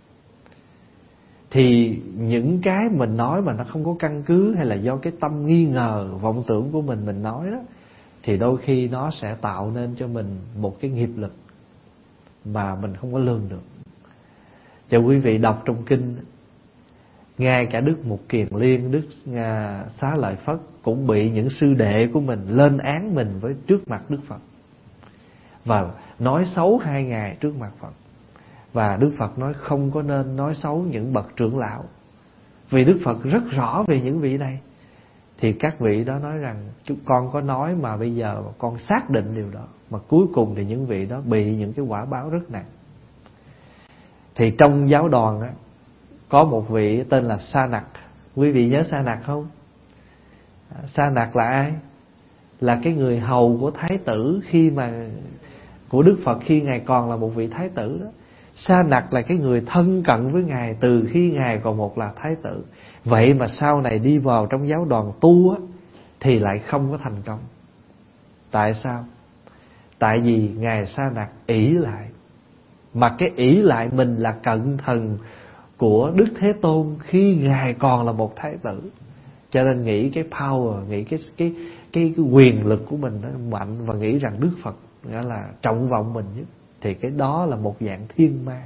Thì những cái mình nói mà nó không có căn cứ, hay là do cái tâm nghi ngờ, vọng tưởng của mình mình nói đó, thì đôi khi nó sẽ tạo nên cho mình một cái nghiệp lực mà mình không có lường được. Cho quý vị đọc trong kinh, ngay cả Đức Mục Kiền Liên, Đức Xá Lợi Phất cũng bị những sư đệ của mình lên án mình với trước mặt Đức Phật, và nói xấu hai ngài trước mặt Phật. Và Đức Phật nói không có nên nói xấu những bậc trưởng lão, vì Đức Phật rất rõ về những vị này. Thì các vị đó nói rằng con có nói mà bây giờ con xác định điều đó, mà cuối cùng thì những vị đó bị những cái quả báo rất nặng. Thì trong giáo đoàn á, có một vị tên là Sa Nặc. Quý vị nhớ Sa Nặc không? Sa Nặc là ai? Là cái người hầu của Thái tử khi mà của Đức Phật khi Ngài còn là một vị Thái tử đó. Sa Nặc là cái người thân cận với Ngài từ khi Ngài còn một là Thái tử. Vậy mà sau này đi vào trong giáo đoàn tu á, thì lại không có thành công. Tại sao? Tại vì Ngài Sa Nặc ỷ lại. Mà cái ỷ lại mình là cận thần của Đức Thế Tôn khi Ngài còn là một Thái tử. Cho nên nghĩ cái power, nghĩ cái cái cái, cái quyền lực của mình nó mạnh, và nghĩ rằng Đức Phật nghĩa là trọng vọng mình nhất. Thì cái đó là một dạng thiên ma.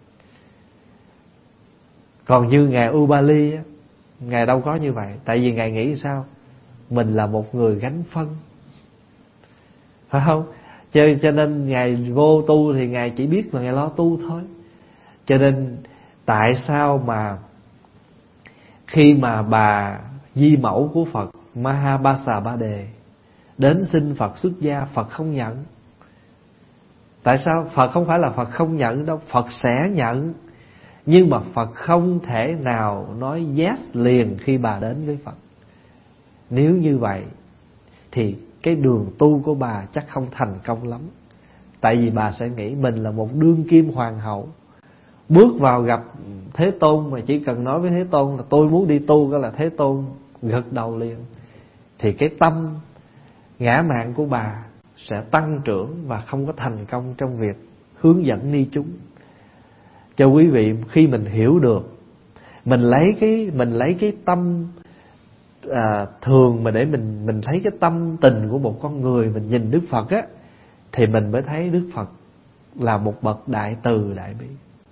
Còn như Ngài Ubali á, Ngài đâu có như vậy. Tại vì Ngài nghĩ sao? Mình là một người gánh phân, phải không? Cho, cho nên Ngài vô tu thì Ngài chỉ biết là Ngài lo tu thôi. Cho nên tại sao mà khi mà bà di mẫu của Phật Mahabasa-ba-đề đến xin Phật xuất gia, Phật không nhận. Tại sao? Phật không phải là Phật không nhận đâu, Phật sẽ nhận. Nhưng mà Phật không thể nào nói yes liền khi bà đến với Phật. Nếu như vậy thì cái đường tu của bà chắc không thành công lắm. Tại vì bà sẽ nghĩ mình là một đương kim hoàng hậu, bước vào gặp Thế Tôn mà chỉ cần nói với Thế Tôn là tôi muốn đi tu, cái là Thế Tôn gật đầu liền. Thì cái tâm ngã mạn của bà sẽ tăng trưởng và không có thành công trong việc hướng dẫn ni chúng. Cho quý vị, khi mình hiểu được, mình lấy cái mình lấy cái tâm à, thường mà để mình mình thấy cái tâm tình của một con người, mình nhìn Đức Phật á, thì mình mới thấy Đức Phật là một bậc đại từ đại bi.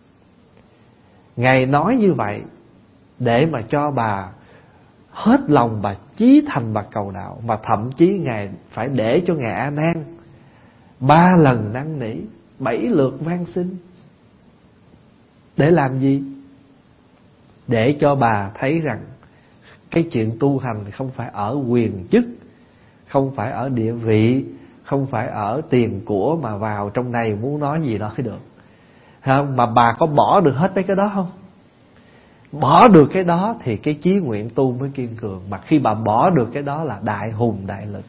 Ngài nói như vậy để mà cho bà hết lòng bà chí thành bà cầu đạo. Mà thậm chí Ngài phải để cho Ngài A Nan ba lần năn nỉ, bảy lượt van xin. Để làm gì? Để cho bà thấy rằng cái chuyện tu hành không phải ở quyền chức, không phải ở địa vị, không phải ở tiền của mà vào trong này muốn nói gì nói được. Không? Mà bà có bỏ được hết mấy cái đó không? Bỏ được cái đó thì cái chí nguyện tu mới kiên cường. Mà khi bà bỏ được cái đó là đại hùng đại lực.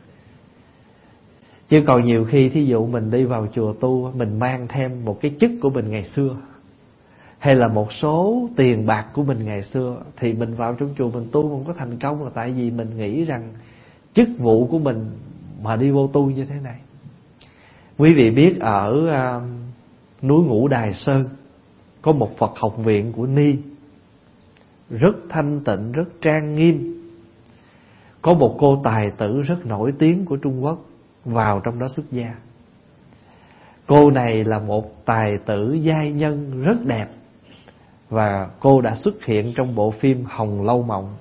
Chứ còn nhiều khi thí dụ mình đi vào chùa tu, mình mang thêm một cái chức của mình ngày xưa, hay là một số tiền bạc của mình ngày xưa, thì mình vào trong chùa mình tu không có thành công, là tại vì mình nghĩ rằng chức vụ của mình mà đi vô tu như thế này. Quý vị biết ở uh, núi Ngũ Đài Sơn có một Phật học viện của Ni, rất thanh tịnh, rất trang nghiêm. Có một cô tài tử rất nổi tiếng của Trung Quốc vào trong đó xuất gia. Cô này là một tài tử giai nhân rất đẹp, và cô đã xuất hiện trong bộ phim Hồng Lâu Mộng.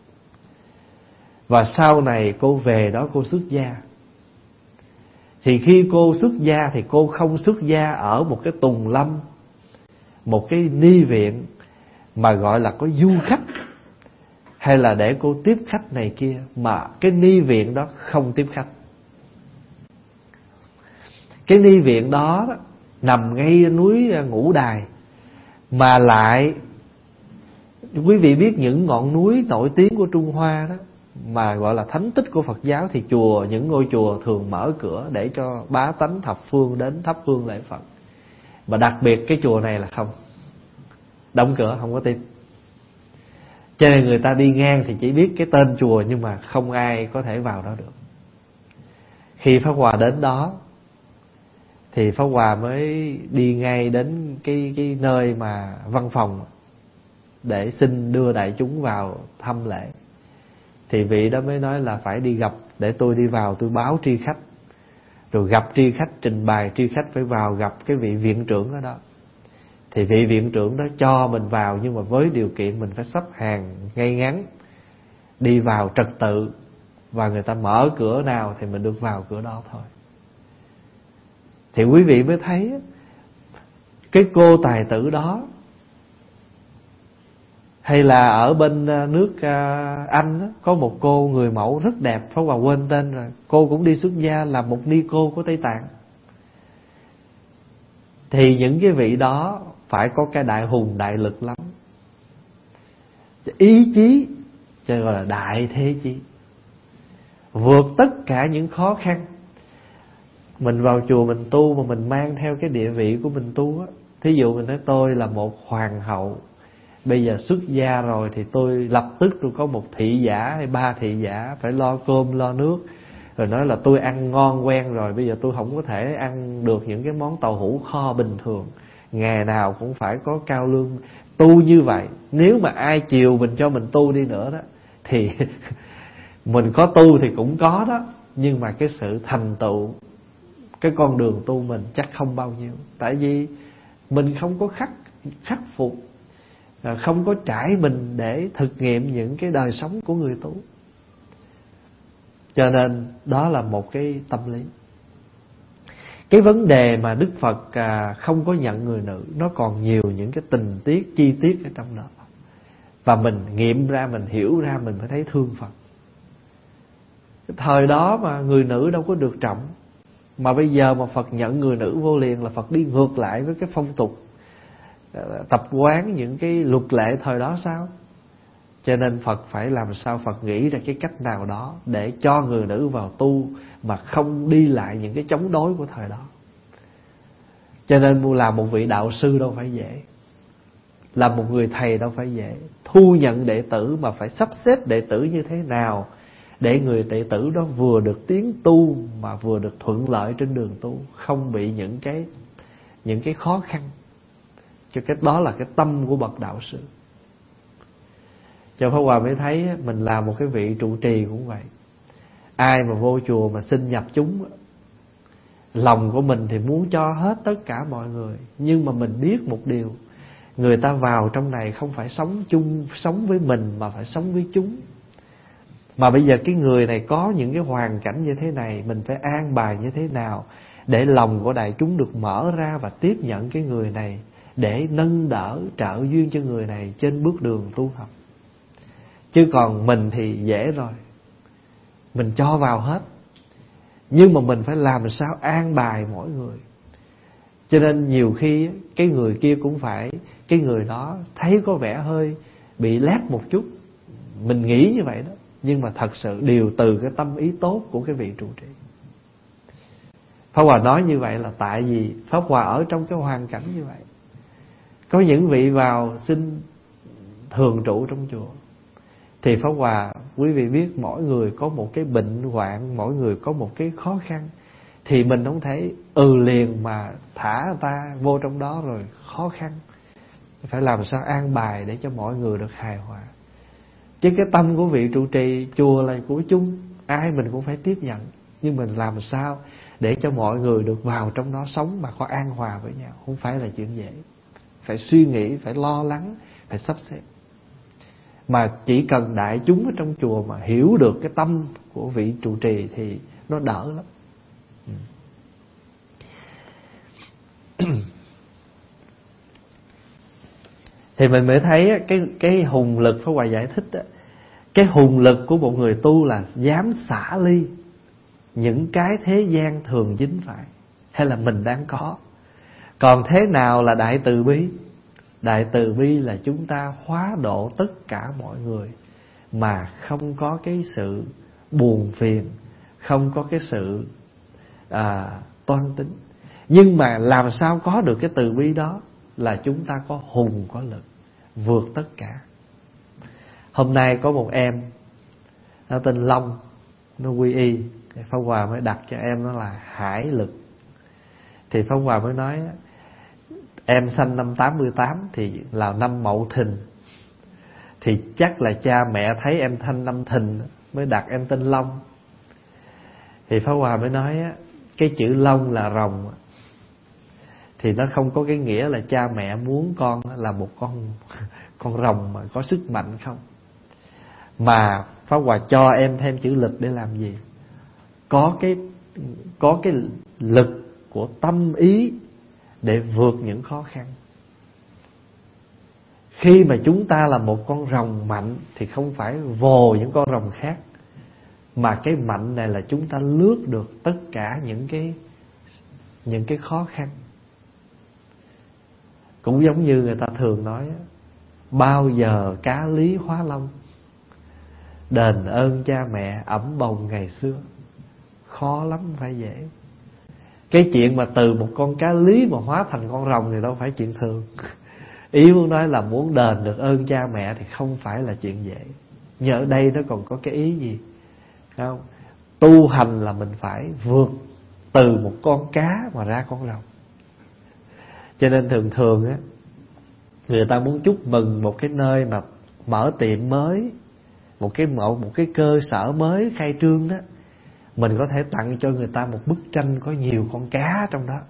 Và sau này cô về đó cô xuất gia. Thì khi cô xuất gia thì cô không xuất gia ở một cái tùng lâm, một cái ni viện mà gọi là có du khách, hay là để cô tiếp khách này kia, mà cái ni viện đó không tiếp khách. Cái ni viện đó, đó nằm ngay núi Ngũ Đài, mà lại quý vị biết những ngọn núi nổi tiếng của Trung Hoa đó, mà gọi là thánh tích của Phật giáo, thì chùa, những ngôi chùa thường mở cửa để cho bá tánh thập phương đến thắp hương lễ Phật. Mà đặc biệt cái chùa này là không, đóng cửa, không có tiếp. Cho nên người ta đi ngang thì chỉ biết cái tên chùa, nhưng mà không ai có thể vào đó được. Khi Pháp Hòa đến đó thì Pháp Hòa mới đi ngay đến cái, cái nơi mà văn phòng để xin đưa đại chúng vào thăm lễ. Thì vị đó mới nói là phải đi gặp, để tôi đi vào tôi báo tri khách. Rồi gặp tri khách, trình bày tri khách phải vào gặp cái vị viện trưởng ở đó. Thì vị viện trưởng đó cho mình vào, nhưng mà với điều kiện mình phải xếp hàng ngay ngắn, đi vào trật tự, và người ta mở cửa nào thì mình được vào cửa đó thôi. Thì quý vị mới thấy cái cô tài tử đó, hay là ở bên nước Anh đó, có một cô người mẫu rất đẹp, Pháp Hòa quên tên rồi, cô cũng đi xuất gia là một ni cô của Tây Tạng. Thì những cái vị đó phải có cái đại hùng đại lực lắm. Ý chí cho gọi là đại thế chí, vượt tất cả những khó khăn. Mình vào chùa mình tu mà mình mang theo cái địa vị của mình tu á. Thí dụ mình nói tôi là một hoàng hậu, bây giờ xuất gia rồi thì tôi lập tức tôi có một thị giả hay ba thị giả phải lo cơm lo nước, rồi nói là tôi ăn ngon quen rồi, bây giờ tôi không có thể ăn được những cái món tàu hũ kho bình thường, ngày nào cũng phải có cao lương. Tu như vậy, nếu mà ai chiều mình cho mình tu đi nữa đó thì mình có tu thì cũng có đó, nhưng mà cái sự thành tựu cái con đường tu mình chắc không bao nhiêu. Tại vì mình không có khắc khắc phục, không có trải mình để thực nghiệm những cái đời sống của người tu. Cho nên đó là một cái tâm lý. Cái vấn đề mà Đức Phật không có nhận người nữ, nó còn nhiều những cái tình tiết chi tiết ở trong đó, và mình nghiệm ra, mình hiểu ra, mình phải thấy thương Phật. Cái thời đó mà người nữ đâu có được trọng, mà bây giờ mà Phật nhận người nữ vô liền là Phật đi ngược lại với cái phong tục tập quán, những cái luật lệ thời đó sao? Cho nên Phật phải làm sao Phật nghĩ ra cái cách nào đó để cho người nữ vào tu mà không đi lại những cái chống đối của thời đó. Cho nên làm một vị đạo sư đâu phải dễ, làm một người thầy đâu phải dễ. Thu nhận đệ tử mà phải sắp xếp đệ tử như thế nào để người đệ tử đó vừa được tiến tu mà vừa được thuận lợi trên đường tu, không bị những cái những cái khó khăn. Cho cái đó là cái tâm của bậc đạo sư. Cho Pháp Hòa mới thấy mình làm một cái vị trụ trì cũng vậy. Ai mà vô chùa mà xin nhập chúng, lòng của mình thì muốn cho hết tất cả mọi người, nhưng mà mình biết một điều, người ta vào trong này không phải sống chung, sống với mình, mà phải sống với chúng. Mà bây giờ cái người này có những cái hoàn cảnh như thế này, mình phải an bài như thế nào để lòng của đại chúng được mở ra và tiếp nhận cái người này, để nâng đỡ trợ duyên cho người này trên bước đường tu học. Chứ còn mình thì dễ rồi, mình cho vào hết, nhưng mà mình phải làm sao an bài mỗi người. Cho nên nhiều khi cái người kia cũng phải, cái người đó thấy có vẻ hơi bị lép một chút, mình nghĩ như vậy đó, nhưng mà thật sự đều từ cái tâm ý tốt của cái vị trụ trì. Pháp Hòa nói như vậy là tại vì Pháp Hòa ở trong cái hoàn cảnh như vậy. Có những vị vào xin thường trụ trong chùa, thì Pháp Hòa, quý vị biết mỗi người có một cái bệnh hoạn, mỗi người có một cái khó khăn, thì mình không thể ừ liền mà thả người ta vô trong đó rồi khó khăn. Phải làm sao an bài để cho mọi người được hài hòa. Chứ cái tâm của vị trụ trì chùa là của chung, ai mình cũng phải tiếp nhận, nhưng mình làm sao để cho mọi người được vào trong đó sống mà có an hòa với nhau, không phải là chuyện dễ. Phải suy nghĩ, phải lo lắng, phải sắp xếp. Mà chỉ cần đại chúng ở trong chùa mà hiểu được cái tâm của vị trụ trì thì nó đỡ lắm. Thì mình mới thấy cái cái hùng lực Pháp Hòa giải thích đó, cái hùng lực của một người tu là dám xả ly những cái thế gian thường dính phải hay là mình đang có. Còn thế nào là đại từ bi? Đại từ bi là chúng ta hóa độ tất cả mọi người mà không có cái sự buồn phiền, không có cái sự à, toan tính. Nhưng mà làm sao có được cái từ bi đó là chúng ta có hùng, có lực, vượt tất cả. Hôm nay có một em, nó tên Long, nó quy y, Pháp Hòa mới đặt cho em nó là Hải Lực. Thì Pháp Hòa mới nói em sanh năm tám mươi tám thì là năm Mậu Thìn, thì chắc là cha mẹ thấy em sanh năm Thìn mới đặt em tên Long. Thì Pháp Hòa mới nói cái chữ Long là rồng, thì nó không có cái nghĩa là cha mẹ muốn con là một con con rồng mà có sức mạnh không, mà Pháp Hòa cho em thêm chữ lực để làm gì? Có cái có cái lực của tâm ý để vượt những khó khăn. Khi mà chúng ta là một con rồng mạnh thì không phải vồ những con rồng khác, mà cái mạnh này là chúng ta lướt được tất cả những cái những cái khó khăn. Cũng giống như người ta thường nói, bao giờ cá lý hóa long, đền ơn cha mẹ ẵm bồng ngày xưa. Khó lắm phải dễ. Cái chuyện mà từ một con cá lý mà hóa thành con rồng thì đâu phải chuyện thường. Ý muốn nói là muốn đền được ơn cha mẹ thì không phải là chuyện dễ. Nhưng ở đây nó còn có cái ý gì không? Tu hành là mình phải vượt từ một con cá mà ra con rồng. Cho nên thường thường á, người ta muốn chúc mừng một cái nơi mà mở tiệm mới, một cái một, một cái cơ sở mới khai trương đó, mình có thể tặng cho người ta một bức tranh có nhiều con cá trong đó.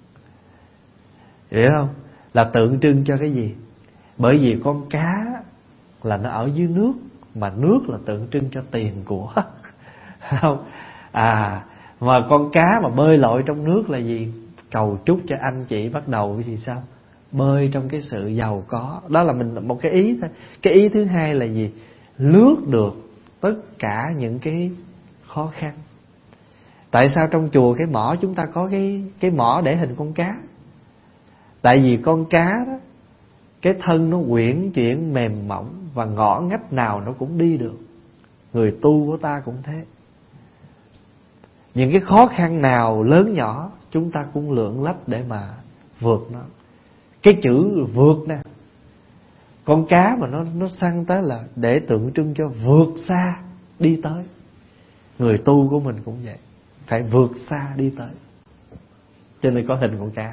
Hiểu không? Là tượng trưng cho cái gì? Bởi vì con cá là nó ở dưới nước, mà nước là tượng trưng cho tiền của. Không? À, mà con cá mà bơi lội trong nước là gì? Cầu chúc cho anh chị bắt đầu cái gì sao? Bơi trong cái sự giàu có. Đó là mình một cái ý thôi. Cái ý thứ hai là gì? Lướt được tất cả những cái khó khăn. Tại sao trong chùa cái mỏ chúng ta có cái cái mỏ để hình con cá? Tại vì con cá đó, cái thân nó uyển chuyển mềm mỏng, và ngõ ngách nào nó cũng đi được. Người tu của ta cũng thế. Những cái khó khăn nào lớn nhỏ chúng ta cũng lượn lách để mà vượt nó. Cái chữ vượt nè, con cá mà nó nó săn tới là để tượng trưng cho vượt xa đi tới. Người tu của mình cũng vậy, phải vượt xa đi tới. Cho nên có hình con cá.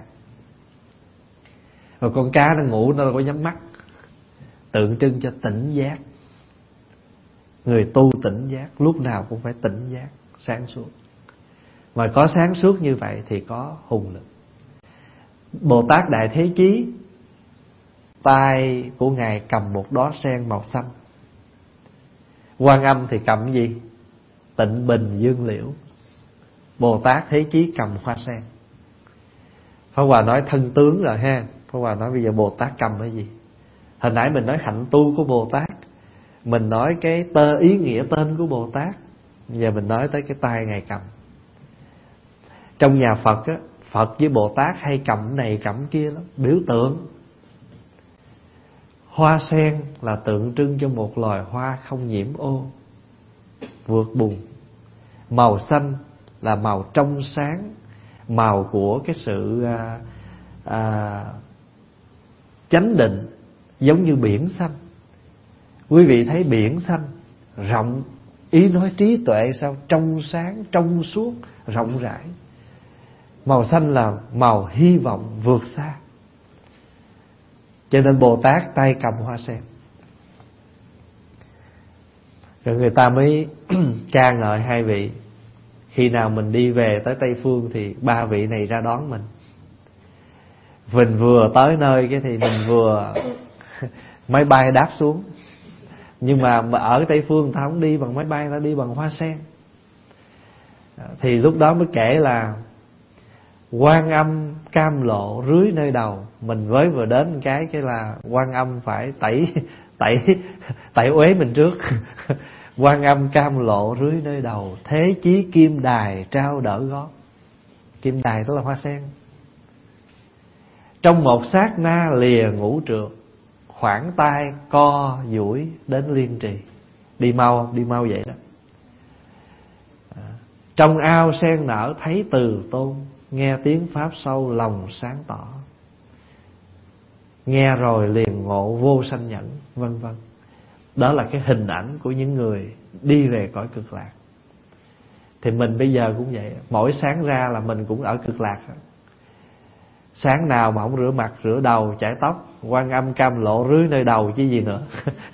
Rồi con cá nó ngủ nó có nhắm mắt, tượng trưng cho tỉnh giác. Người tu tỉnh giác, lúc nào cũng phải tỉnh giác, sáng suốt. Mà có sáng suốt như vậy thì có hùng lực. Bồ Tát Đại Thế Chí, tay của Ngài cầm một đóa sen màu xanh. Quan Âm thì cầm cái gì? Tịnh Bình Dương Liễu. Bồ Tát Thế Chí cầm hoa sen. Pháp Hòa nói thân tướng rồi ha. Pháp Hòa nói bây giờ Bồ Tát cầm cái gì? Hồi nãy mình nói hạnh tu của Bồ Tát, mình nói cái tơ ý nghĩa tên của Bồ Tát. Bây giờ mình nói tới cái tay Ngài cầm. Trong nhà Phật á, Phật với Bồ Tát hay cầm này cầm kia lắm, biểu tượng. Hoa sen là tượng trưng cho một loài hoa không nhiễm ô, vượt bùn. Màu xanh là màu trong sáng, màu của cái sự à, à, chánh định, giống như biển xanh. Quý vị thấy biển xanh rộng, ý nói trí tuệ sao? Trong sáng, trong suốt, rộng rãi. Màu xanh là màu hy vọng vượt xa. Cho nên Bồ Tát tay cầm hoa sen. Rồi người ta mới ca ngợi hai vị. Khi nào mình đi về tới Tây Phương thì ba vị này ra đón mình. Mình vừa tới nơi cái thì mình vừa máy bay đáp xuống. Nhưng mà ở Tây Phương người ta không đi bằng máy bay, người ta đi bằng hoa sen. Thì lúc đó mới kể là Quan Âm cam lộ rưới nơi đầu. Mình với vừa đến cái cái là Quan Âm phải tẩy tẩy tẩy uế mình trước. Quan Âm cam lộ rưới nơi đầu, thế chí kim đài trao đỡ gót. Kim đài tức là hoa sen. Trong một sát na lìa ngũ trượt, khoảng tay co duỗi đến liên trì. Đi mau, đi mau vậy đó. Trong ao sen nở thấy từ tôn, nghe tiếng pháp sâu lòng sáng tỏ. Nghe rồi liền ngộ vô sanh nhẫn, vân vân. Đó là cái hình ảnh của những người đi về cõi cực lạc. Thì mình bây giờ cũng vậy. Mỗi sáng ra là mình cũng ở cực lạc. Sáng nào mà không rửa mặt, rửa đầu, chải tóc, Quan Âm cam lộ rưới nơi đầu chứ gì nữa.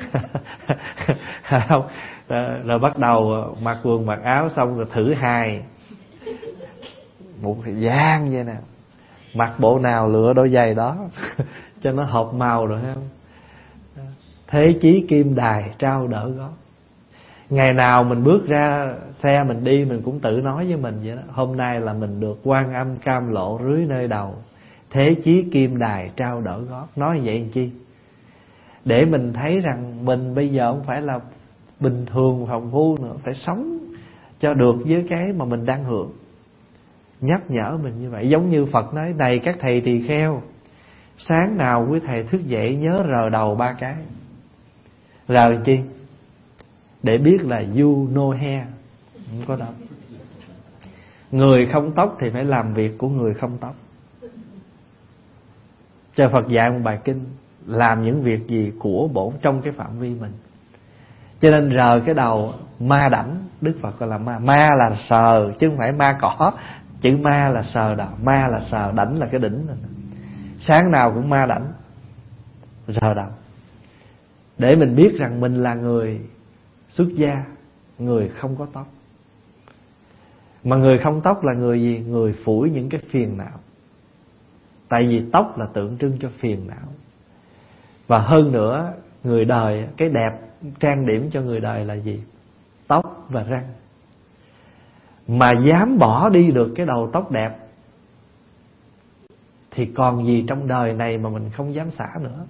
Không? Rồi bắt đầu mặc quần mặc áo xong rồi thử hài. Một thời gian vậy nè, mặc bộ nào lựa đôi giày đó cho nó hợp màu rồi không? Thế chí kim đài trao đỡ gót. Ngày nào mình bước ra xe mình đi, mình cũng tự nói với mình vậy đó. Hôm nay là mình được Quan Âm cam lộ rưới nơi đầu, thế chí kim đài trao đỡ gót. Nói vậy làm chi? Để mình thấy rằng mình bây giờ không phải là bình thường phàm phu nữa, phải sống cho được với cái mà mình đang hưởng. Nhắc nhở mình như vậy. Giống như Phật nói, này các thầy tỳ kheo, Sáng nào quý thầy thức dậy nhớ rờ đầu ba cái. Rờ chi? Để biết là you no hair. Không có đâu. Người không tóc thì phải làm việc của người không tóc. Cho Phật dạy một bài kinh, làm những việc gì của bổn trong cái phạm vi mình. Cho nên rờ cái đầu ma đảnh, Đức Phật gọi là ma. Ma là sờ chứ không phải ma cỏ. Chữ ma là sờ đầu, ma là sờ, đảnh là cái đỉnh. Sáng nào cũng ma đảnh, rờ đầu, để mình biết rằng mình là người xuất gia, người không có tóc. Mà người không tóc là người gì? Người phủi những cái phiền não. Tại vì tóc là tượng trưng cho phiền não. Và hơn nữa, người đời, cái đẹp trang điểm cho người đời là gì? Tóc và răng. Mà dám bỏ đi được cái đầu tóc đẹp thì còn gì trong đời này mà mình không dám xả nữa.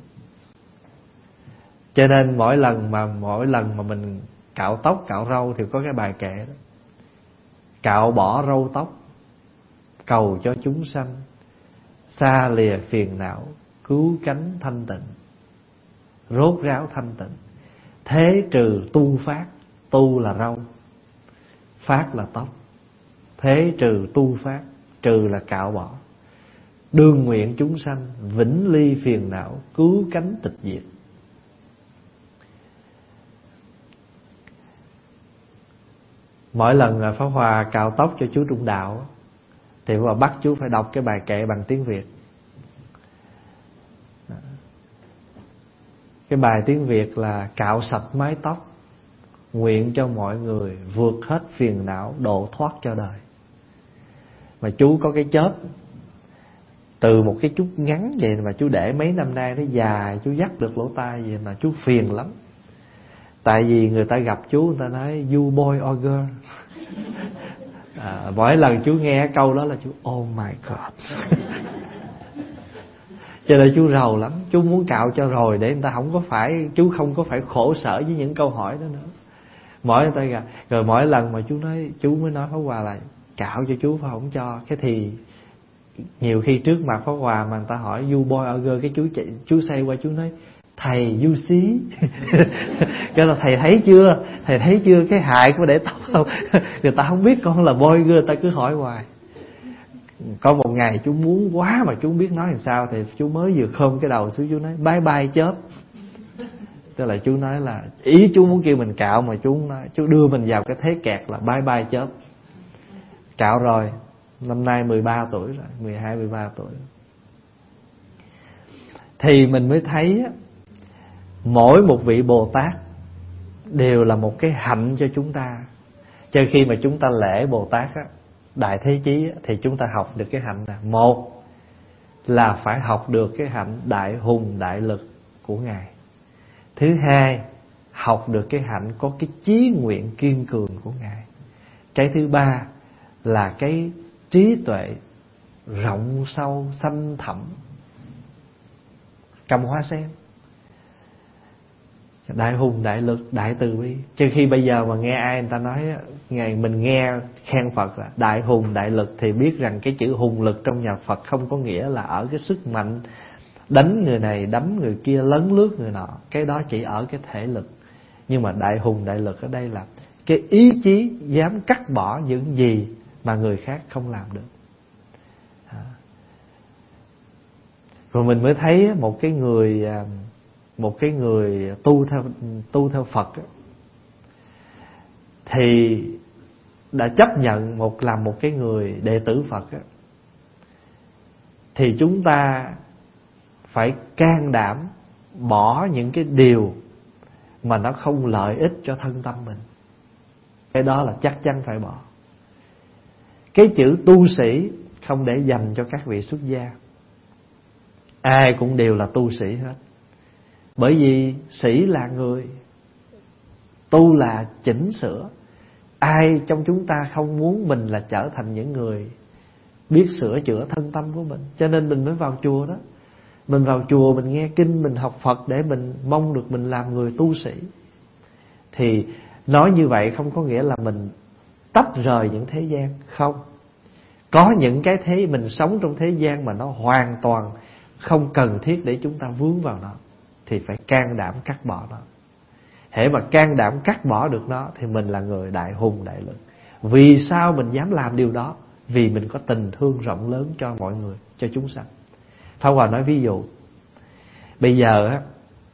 Cho nên mỗi lần mà mỗi lần mà mình cạo tóc, cạo râu thì có cái bài kệ đó: cạo bỏ râu tóc, cầu cho chúng sanh, xa lìa phiền não, cứu cánh thanh tịnh. Rốt ráo thanh tịnh, thế trừ tu phát. Tu là râu, phát là tóc. Thế trừ tu phát, trừ là cạo bỏ. Đương nguyện chúng sanh, vĩnh ly phiền não, cứu cánh tịch diệt. Mỗi lần Pháp Hòa cạo tóc cho chú Trung Đạo thì Pháp Hòa bắt chú phải đọc cái bài kệ bằng tiếng Việt. Cái bài tiếng Việt là: cạo sạch mái tóc, nguyện cho mọi người vượt hết phiền não, độ thoát cho đời. Mà chú có cái chớp từ một cái chút ngắn vậy mà chú để mấy năm nay nó dài, chú dắt được lỗ tai vậy mà chú phiền lắm. Tại vì người ta gặp chú, người ta nói you boy or girl. À, mỗi lần chú nghe câu đó là chú oh my god. Cho nên chú rầu lắm, chú muốn cạo cho rồi để người ta không có phải, chú không có phải khổ sở với những câu hỏi đó nữa. Mỗi người ta gặp, rồi mỗi lần mà chú nói, chú mới nói Pháp Hòa là cạo cho chú, phải không cho. Cái thì nhiều khi trước mặt Pháp Hòa mà người ta hỏi you boy or girl, cái chú chạy, chú xoay qua chú nói thầy you see. Cái là thầy thấy chưa, thầy thấy chưa cái hại của để tóc không. Người ta không biết con là boy girl, người ta cứ hỏi hoài. Có một ngày chú muốn quá mà chú không biết nói làm sao, thì chú mới vừa khom cái đầu xuống, chú nói bye bye chớp. Tức là chú nói là ý chú muốn kêu mình cạo, mà chú nói, chú đưa mình vào cái thế kẹt là bye bye chớp. Cạo rồi, năm nay mười ba tuổi rồi, mười hai, mười ba tuổi. Thì mình mới thấy mỗi một vị Bồ Tát đều là một cái hạnh cho chúng ta. Cho khi mà chúng ta lễ Bồ Tát á, Đại Thế Chí á, thì chúng ta học được cái hạnh này. Một là phải học được cái hạnh đại hùng đại lực của Ngài. Thứ hai, học được cái hạnh có cái chí nguyện kiên cường của Ngài. Cái thứ ba là cái trí tuệ rộng sâu xanh thẳm, cầm hoa sen. Đại hùng đại lực, đại từ bi. Chứ khi bây giờ mà nghe ai người ta nói, ngày mình nghe khen Phật là đại hùng đại lực, thì biết rằng cái chữ hùng lực trong nhà Phật không có nghĩa là ở cái sức mạnh đánh người này, đấm người kia, lấn lướt người nọ. Cái đó chỉ ở cái thể lực. Nhưng mà đại hùng đại lực ở đây là cái ý chí dám cắt bỏ những gì mà người khác không làm được. Rồi mình mới thấy một cái người một cái người tu theo tu theo Phật ấy, thì đã chấp nhận một làm một cái người đệ tử Phật ấy, thì chúng ta phải can đảm bỏ những cái điều mà nó không lợi ích cho thân tâm mình. Cái đó là chắc chắn phải bỏ. Cái chữ tu sĩ không để dành cho các vị xuất gia. Ai cũng đều là tu sĩ hết. Bởi vì sĩ là người, tu là chỉnh sửa. Ai trong chúng ta không muốn mình là trở thành những người biết sửa chữa thân tâm của mình. Cho nên mình mới vào chùa đó. Mình vào chùa, mình nghe kinh, mình học Phật để mình mong được mình làm người tu sĩ. Thì nói như vậy không có nghĩa là mình tách rời những thế gian. Không. Có những cái thế mình sống trong thế gian mà nó hoàn toàn không cần thiết để chúng ta vướng vào nó, thì phải can đảm cắt bỏ nó. Hễ mà can đảm cắt bỏ được nó thì mình là người đại hùng đại lực. Vì sao mình dám làm điều đó? Vì mình có tình thương rộng lớn cho mọi người, cho chúng sanh. Pháp Hòa nói ví dụ, bây giờ á,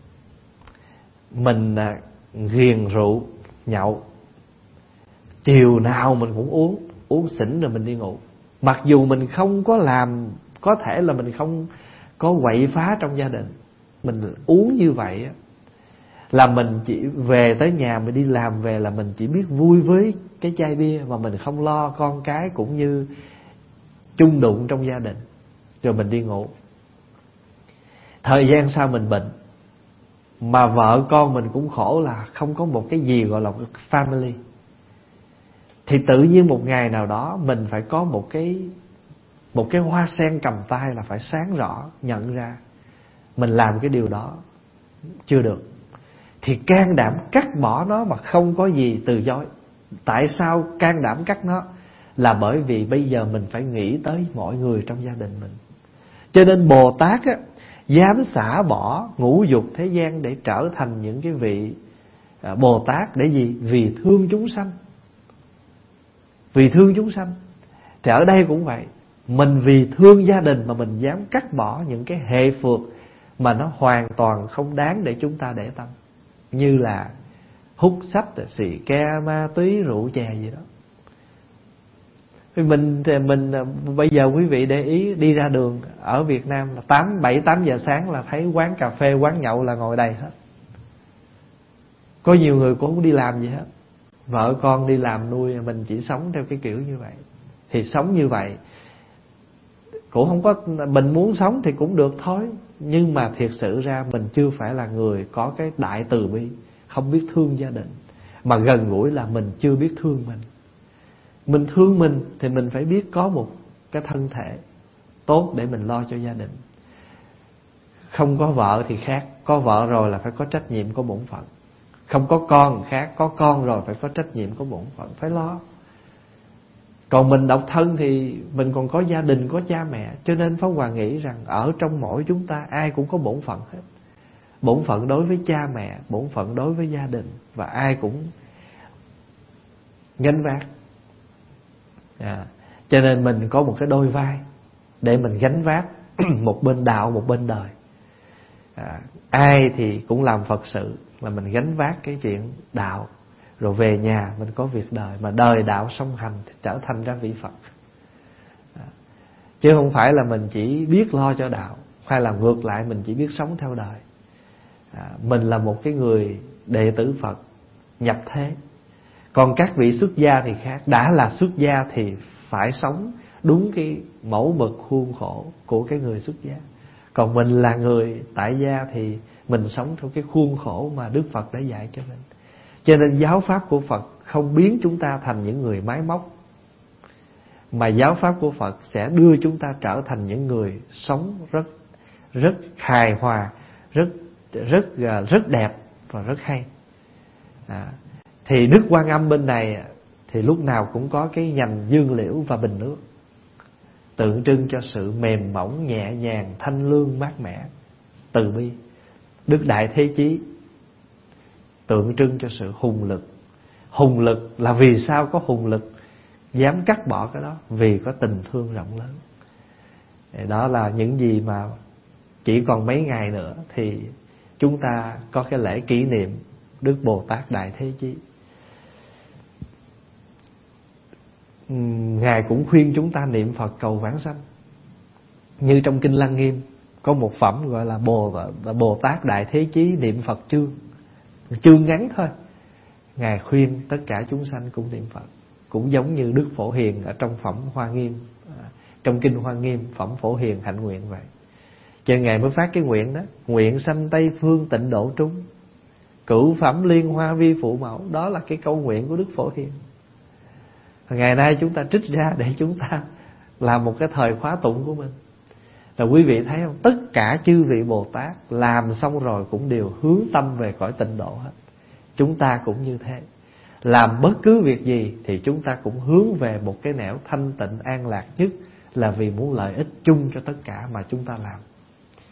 mình ghiền rượu, nhậu, chiều nào mình cũng uống, uống xỉn rồi mình đi ngủ. Mặc dù mình không có làm, có thể là mình không có quậy phá trong gia đình, mình uống như vậy á, là mình chỉ về tới nhà, mình đi làm về là mình chỉ biết vui với cái chai bia, mà mình không lo con cái cũng như chung đụng trong gia đình, rồi mình đi ngủ. Thời gian sau mình bệnh, mà vợ con mình cũng khổ là không có một cái gì gọi là family, thì tự nhiên một ngày nào đó mình phải có một cái một cái hoa sen cầm tay, là phải sáng rõ nhận ra mình làm cái điều đó chưa được, thì can đảm cắt bỏ nó mà không có gì từ chối. Tại sao can đảm cắt nó? Là bởi vì bây giờ mình phải nghĩ tới mọi người trong gia đình mình. Cho nên Bồ Tát á, dám xả bỏ ngũ dục thế gian để trở thành những cái vị Bồ Tát. Để gì? Vì thương chúng sanh. Vì thương chúng sanh. Thì ở đây cũng vậy, mình vì thương gia đình mà mình dám cắt bỏ những cái hệ phược mà nó hoàn toàn không đáng để chúng ta để tâm, như là hút sách, xì ke, ma túy, rượu chè gì đó. Mình mình bây giờ quý vị để ý, đi ra đường ở Việt Nam là tám bảy tám giờ sáng là thấy quán cà phê, quán nhậu là ngồi đầy hết. Có nhiều người cũng không đi làm gì hết, vợ con đi làm nuôi, mình chỉ sống theo cái kiểu như vậy. Thì sống như vậy cũng không có, mình muốn sống thì cũng được thôi, nhưng mà thiệt sự ra mình chưa phải là người có cái đại từ bi, không biết thương gia đình, mà gần gũi là mình chưa biết thương mình. Mình thương mình thì mình phải biết có một cái thân thể tốt để mình lo cho gia đình. Không có vợ thì khác, có vợ rồi là phải có trách nhiệm, có bổn phận. Không có con khác, có con rồi phải có trách nhiệm, có bổn phận, phải lo. Còn mình độc thân thì mình còn có gia đình, có cha mẹ. Cho nên Pháp Hòa nghĩ rằng ở trong mỗi chúng ta ai cũng có bổn phận hết. Bổn phận đối với cha mẹ, bổn phận đối với gia đình, và ai cũng gánh vác. À, cho nên mình có một cái đôi vai để mình gánh vác một bên đạo, một bên đời. À, ai thì cũng làm Phật sự, là mình gánh vác cái chuyện đạo, rồi về nhà mình có việc đời, mà đời đạo song hành thì trở thành ra vị Phật. À, chứ không phải là mình chỉ biết lo cho đạo, hay là ngược lại mình chỉ biết sống theo đời. À, mình là một cái người đệ tử Phật nhập thế. Còn các vị xuất gia thì khác, đã là xuất gia thì phải sống đúng cái mẫu mực khuôn khổ của cái người xuất gia. Còn mình là người tại gia thì mình sống theo cái khuôn khổ mà Đức Phật đã dạy cho mình. Cho nên giáo pháp của Phật không biến chúng ta thành những người máy móc, mà giáo pháp của Phật sẽ đưa chúng ta trở thành những người sống rất rất hài hòa, rất rất rất đẹp và rất hay. À, thì Đức Quan Âm bên này thì lúc nào cũng có cái nhành dương liễu và bình nước, tượng trưng cho sự mềm mỏng, nhẹ nhàng, thanh lương, mát mẻ, từ bi. Đức Đại Thế Chí tượng trưng cho sự hùng lực. Hùng lực là vì sao có hùng lực, dám cắt bỏ cái đó? Vì có tình thương rộng lớn. Đó là những gì mà chỉ còn mấy ngày nữa thì chúng ta có cái lễ kỷ niệm Đức Bồ Tát Đại Thế Chí. Ngài cũng khuyên chúng ta niệm Phật cầu vãng sanh. Như trong Kinh Lăng Nghiêm có một phẩm gọi là Bồ, Bồ Tát Đại Thế Chí niệm Phật chương. Chương ngắn thôi. Ngài khuyên tất cả chúng sanh cũng niệm Phật. Cũng giống như Đức Phổ Hiền ở trong phẩm Hoa Nghiêm, trong Kinh Hoa Nghiêm, phẩm Phổ Hiền hạnh nguyện vậy. Cho Ngài mới phát cái nguyện đó: nguyện sanh Tây Phương tịnh độ trung, cửu phẩm liên hoa vi phụ mẫu. Đó là cái câu nguyện của Đức Phổ Hiền. Ngày nay chúng ta trích ra để chúng ta làm một cái thời khóa tụng của mình. Là quý vị thấy không? Tất cả chư vị Bồ Tát làm xong rồi cũng đều hướng tâm về cõi tịnh độ hết. Chúng ta cũng như thế. Làm bất cứ việc gì thì chúng ta cũng hướng về một cái nẻo thanh tịnh an lạc nhất, là vì muốn lợi ích chung cho tất cả mà chúng ta làm.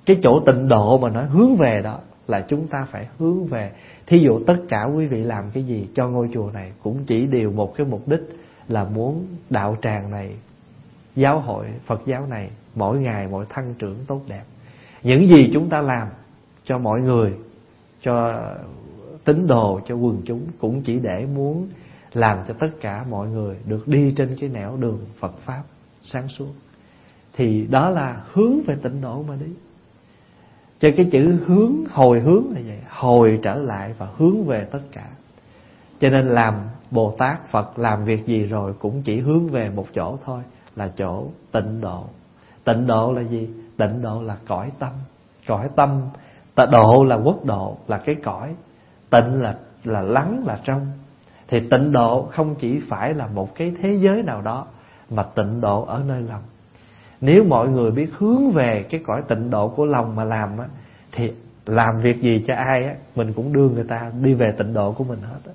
Cái chỗ tịnh độ mà nói hướng về đó là chúng ta phải hướng về. Thí dụ tất cả quý vị làm cái gì cho ngôi chùa này cũng chỉ đều một cái mục đích là muốn đạo tràng này, giáo hội Phật giáo này mỗi ngày mỗi thăng trưởng tốt đẹp. Những gì chúng ta làm cho mọi người, cho tín đồ, cho quần chúng cũng chỉ để muốn làm cho tất cả mọi người được đi trên cái nẻo đường Phật Pháp sáng suốt. Thì đó là hướng về tịnh độ mà đi. Cho cái chữ hướng, hồi hướng là vậy, hồi trở lại và hướng về tất cả. Cho nên làm Bồ Tát, Phật làm việc gì rồi cũng chỉ hướng về một chỗ thôi, là chỗ tịnh độ. Tịnh độ là gì? Tịnh độ là cõi tâm. Cõi tâm, độ là quốc độ, là cái cõi. Tịnh là, là lắng, là trong. Thì tịnh độ không chỉ phải là một cái thế giới nào đó, mà tịnh độ ở nơi lòng. Nếu mọi người biết hướng về cái cõi tịnh độ của lòng mà làm á, thì làm việc gì cho ai á, mình cũng đưa người ta đi về tịnh độ của mình hết á.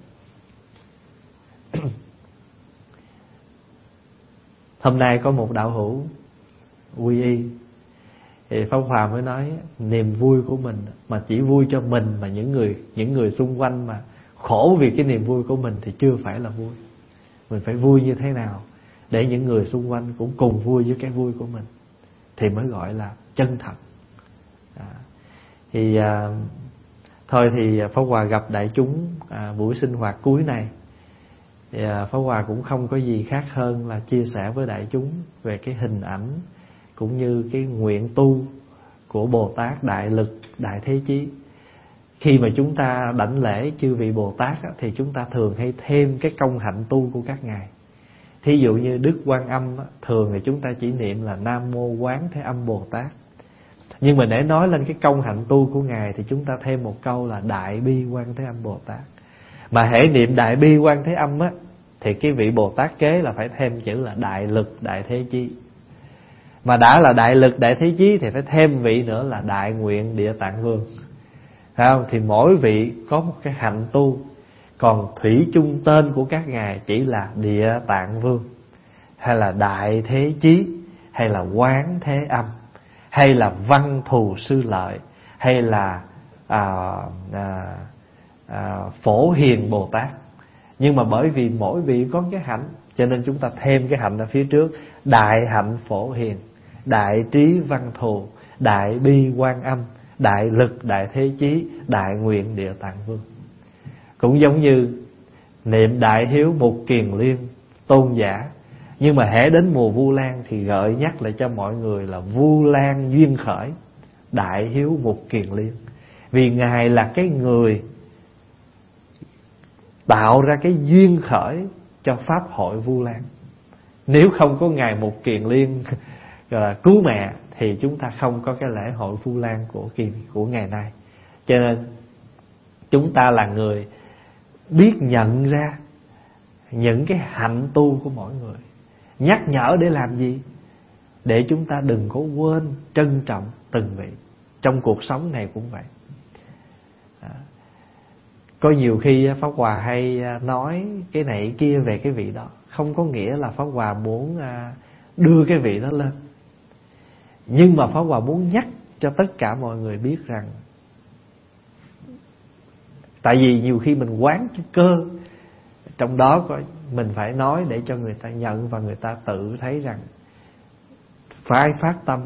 Hôm nay có một đạo hữu quy y, thì Pháp Hòa mới nói niềm vui của mình mà chỉ vui cho mình, mà những người những người xung quanh mà khổ vì cái niềm vui của mình thì chưa phải là vui. Mình phải vui như thế nào để những người xung quanh cũng cùng vui với cái vui của mình thì mới gọi là chân thật. À, thì à, thôi thì Pháp Hòa gặp đại chúng à, buổi sinh hoạt cuối này, thì à, Pháp Hòa cũng không có gì khác hơn là chia sẻ với đại chúng về cái hình ảnh cũng như cái nguyện tu của Bồ Tát Đại Lực Đại Thế Chí. Khi mà chúng ta đảnh lễ chư vị Bồ Tát á, thì chúng ta thường hay thêm cái công hạnh tu của các ngài. Thí dụ như Đức Quan Âm á, thường thì chúng ta chỉ niệm là Nam Mô Quán Thế Âm Bồ Tát. Nhưng mà để nói lên cái công hạnh tu của ngài thì chúng ta thêm một câu là Đại Bi Quan Thế Âm Bồ Tát. Mà hễ niệm Đại Bi Quan Thế Âm á, thì cái vị Bồ Tát kế là phải thêm chữ là Đại Lực Đại Thế Chí. Mà đã là Đại Lực Đại Thế Chí thì phải thêm vị nữa là Đại Nguyện Địa Tạng Vương. Thấy không? Thì mỗi vị có một cái hạnh tu. Còn thủy chung tên của các ngài chỉ là Địa Tạng Vương, hay là Đại Thế Chí, hay là Quán Thế Âm, hay là Văn Thù Sư Lợi, hay là à, à, à, Phổ Hiền Bồ Tát. Nhưng mà bởi vì mỗi vị có cái hạnh, cho nên chúng ta thêm cái hạnh ở phía trước: Đại Hạnh Phổ Hiền, Đại Trí Văn Thù, Đại Bi Quan Âm, Đại Lực Đại Thế Chí, Đại Nguyện Địa Tạng Vương. Cũng giống như niệm Đại Hiếu Mục Kiền Liên Tôn Giả, nhưng mà hễ đến mùa Vu Lan thì gợi nhắc lại cho mọi người là Vu Lan duyên khởi, Đại Hiếu Mục Kiền Liên. Vì ngài là cái người tạo ra cái duyên khởi cho pháp hội Vu Lan. Nếu không có ngài Mục Kiền Liên gọi là cứu mẹ thì chúng ta không có cái lễ hội Vu Lan của kỳ của ngày nay. Cho nên chúng ta là người biết nhận ra những cái hạnh tu của mỗi người, nhắc nhở để làm gì? Để chúng ta đừng có quên trân trọng từng vị. Trong cuộc sống này cũng vậy. À, có nhiều khi Pháp Hòa hay nói cái này cái kia về cái vị đó, không có nghĩa là Pháp Hòa muốn đưa cái vị đó lên, nhưng mà Pháp Hòa muốn nhắc cho tất cả mọi người biết rằng, tại vì nhiều khi mình quán cái cơ trong đó có, mình phải nói để cho người ta nhận và người ta tự thấy rằng phải phát tâm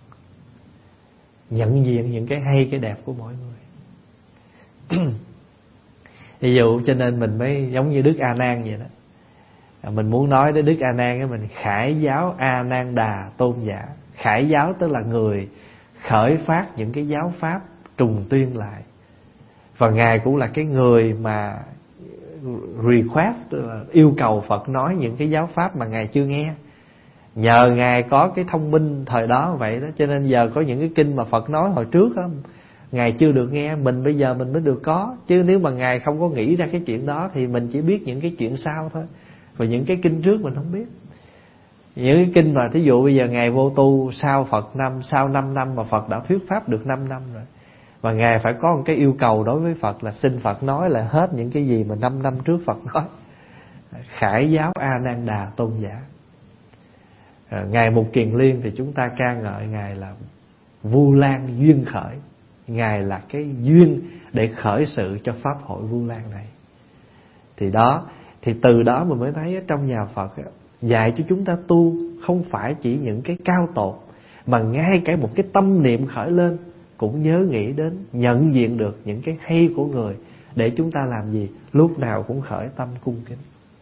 nhận diện những cái hay cái đẹp của mỗi người. Ví dụ cho nên mình mới giống như Đức A Nan vậy đó. Mình muốn nói đến Đức A Nan á, mình khải giáo A Nan Đà Tôn Giả. Khải giáo tức là người khởi phát những cái giáo pháp trùng tuyên lại. Và ngài cũng là cái người mà request, tức là yêu cầu Phật nói những cái giáo pháp mà ngài chưa nghe. Nhờ ngài có cái thông minh thời đó vậy đó, cho nên giờ có những cái kinh mà Phật nói hồi trước đó, ngài chưa được nghe, mình bây giờ mình mới được có. Chứ nếu mà ngài không có nghĩ ra cái chuyện đó thì mình chỉ biết những cái chuyện sau thôi, và những cái kinh trước mình không biết. Những cái kinh mà thí dụ bây giờ ngài vô tu sau Phật năm, sau năm năm mà Phật đã thuyết pháp được năm năm rồi, và ngài phải có một cái yêu cầu đối với Phật là xin Phật nói là hết những cái gì mà năm năm trước Phật nói. Khải giáo A Nan Đà Tôn Giả. Ngài Mục Kiền Liên thì chúng ta ca ngợi ngài là Vu Lan duyên khởi. Ngài là cái duyên để khởi sự cho pháp hội Vu Lan này. Thì đó, thì từ đó mình mới thấy trong nhà Phật dạy cho chúng ta tu không phải chỉ những cái cao tột, mà ngay cả một cái tâm niệm khởi lên cũng nhớ nghĩ đến, nhận diện được những cái hay của người, để chúng ta làm gì? Lúc nào cũng khởi tâm cung kính.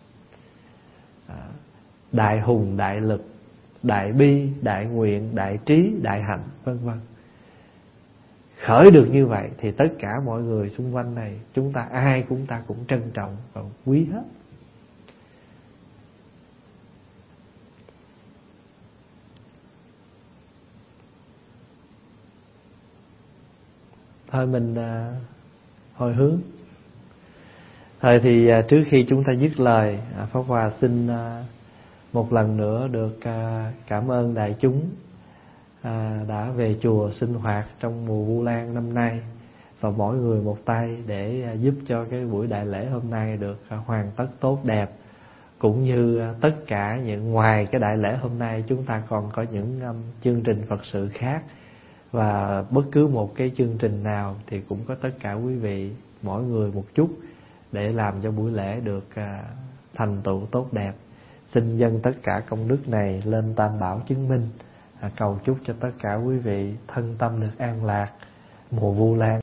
Đại hùng, đại lực, đại bi, đại nguyện, đại trí, đại hạnh, vân vân. Khởi được như vậy thì tất cả mọi người xung quanh này, chúng ta ai cũng ta cũng trân trọng và quý hết. Thôi mình uh, hồi hướng. Thôi thì uh, trước khi chúng ta dứt lời, uh, Pháp Hòa xin uh, một lần nữa được uh, cảm ơn đại chúng uh, đã về chùa sinh hoạt trong mùa Vu Lan năm nay, và mỗi người một tay để uh, giúp cho cái buổi đại lễ hôm nay được uh, hoàn tất tốt đẹp. Cũng như uh, tất cả những ngoài cái đại lễ hôm nay, chúng ta còn có những um, chương trình Phật sự khác. Và bất cứ một cái chương trình nào thì cũng có tất cả quý vị mỗi người một chút để làm cho buổi lễ được à, thành tựu tốt đẹp. Xin dâng tất cả công đức này lên Tam Bảo chứng minh, à, cầu chúc cho tất cả quý vị thân tâm được an lạc, mùa Vu Lan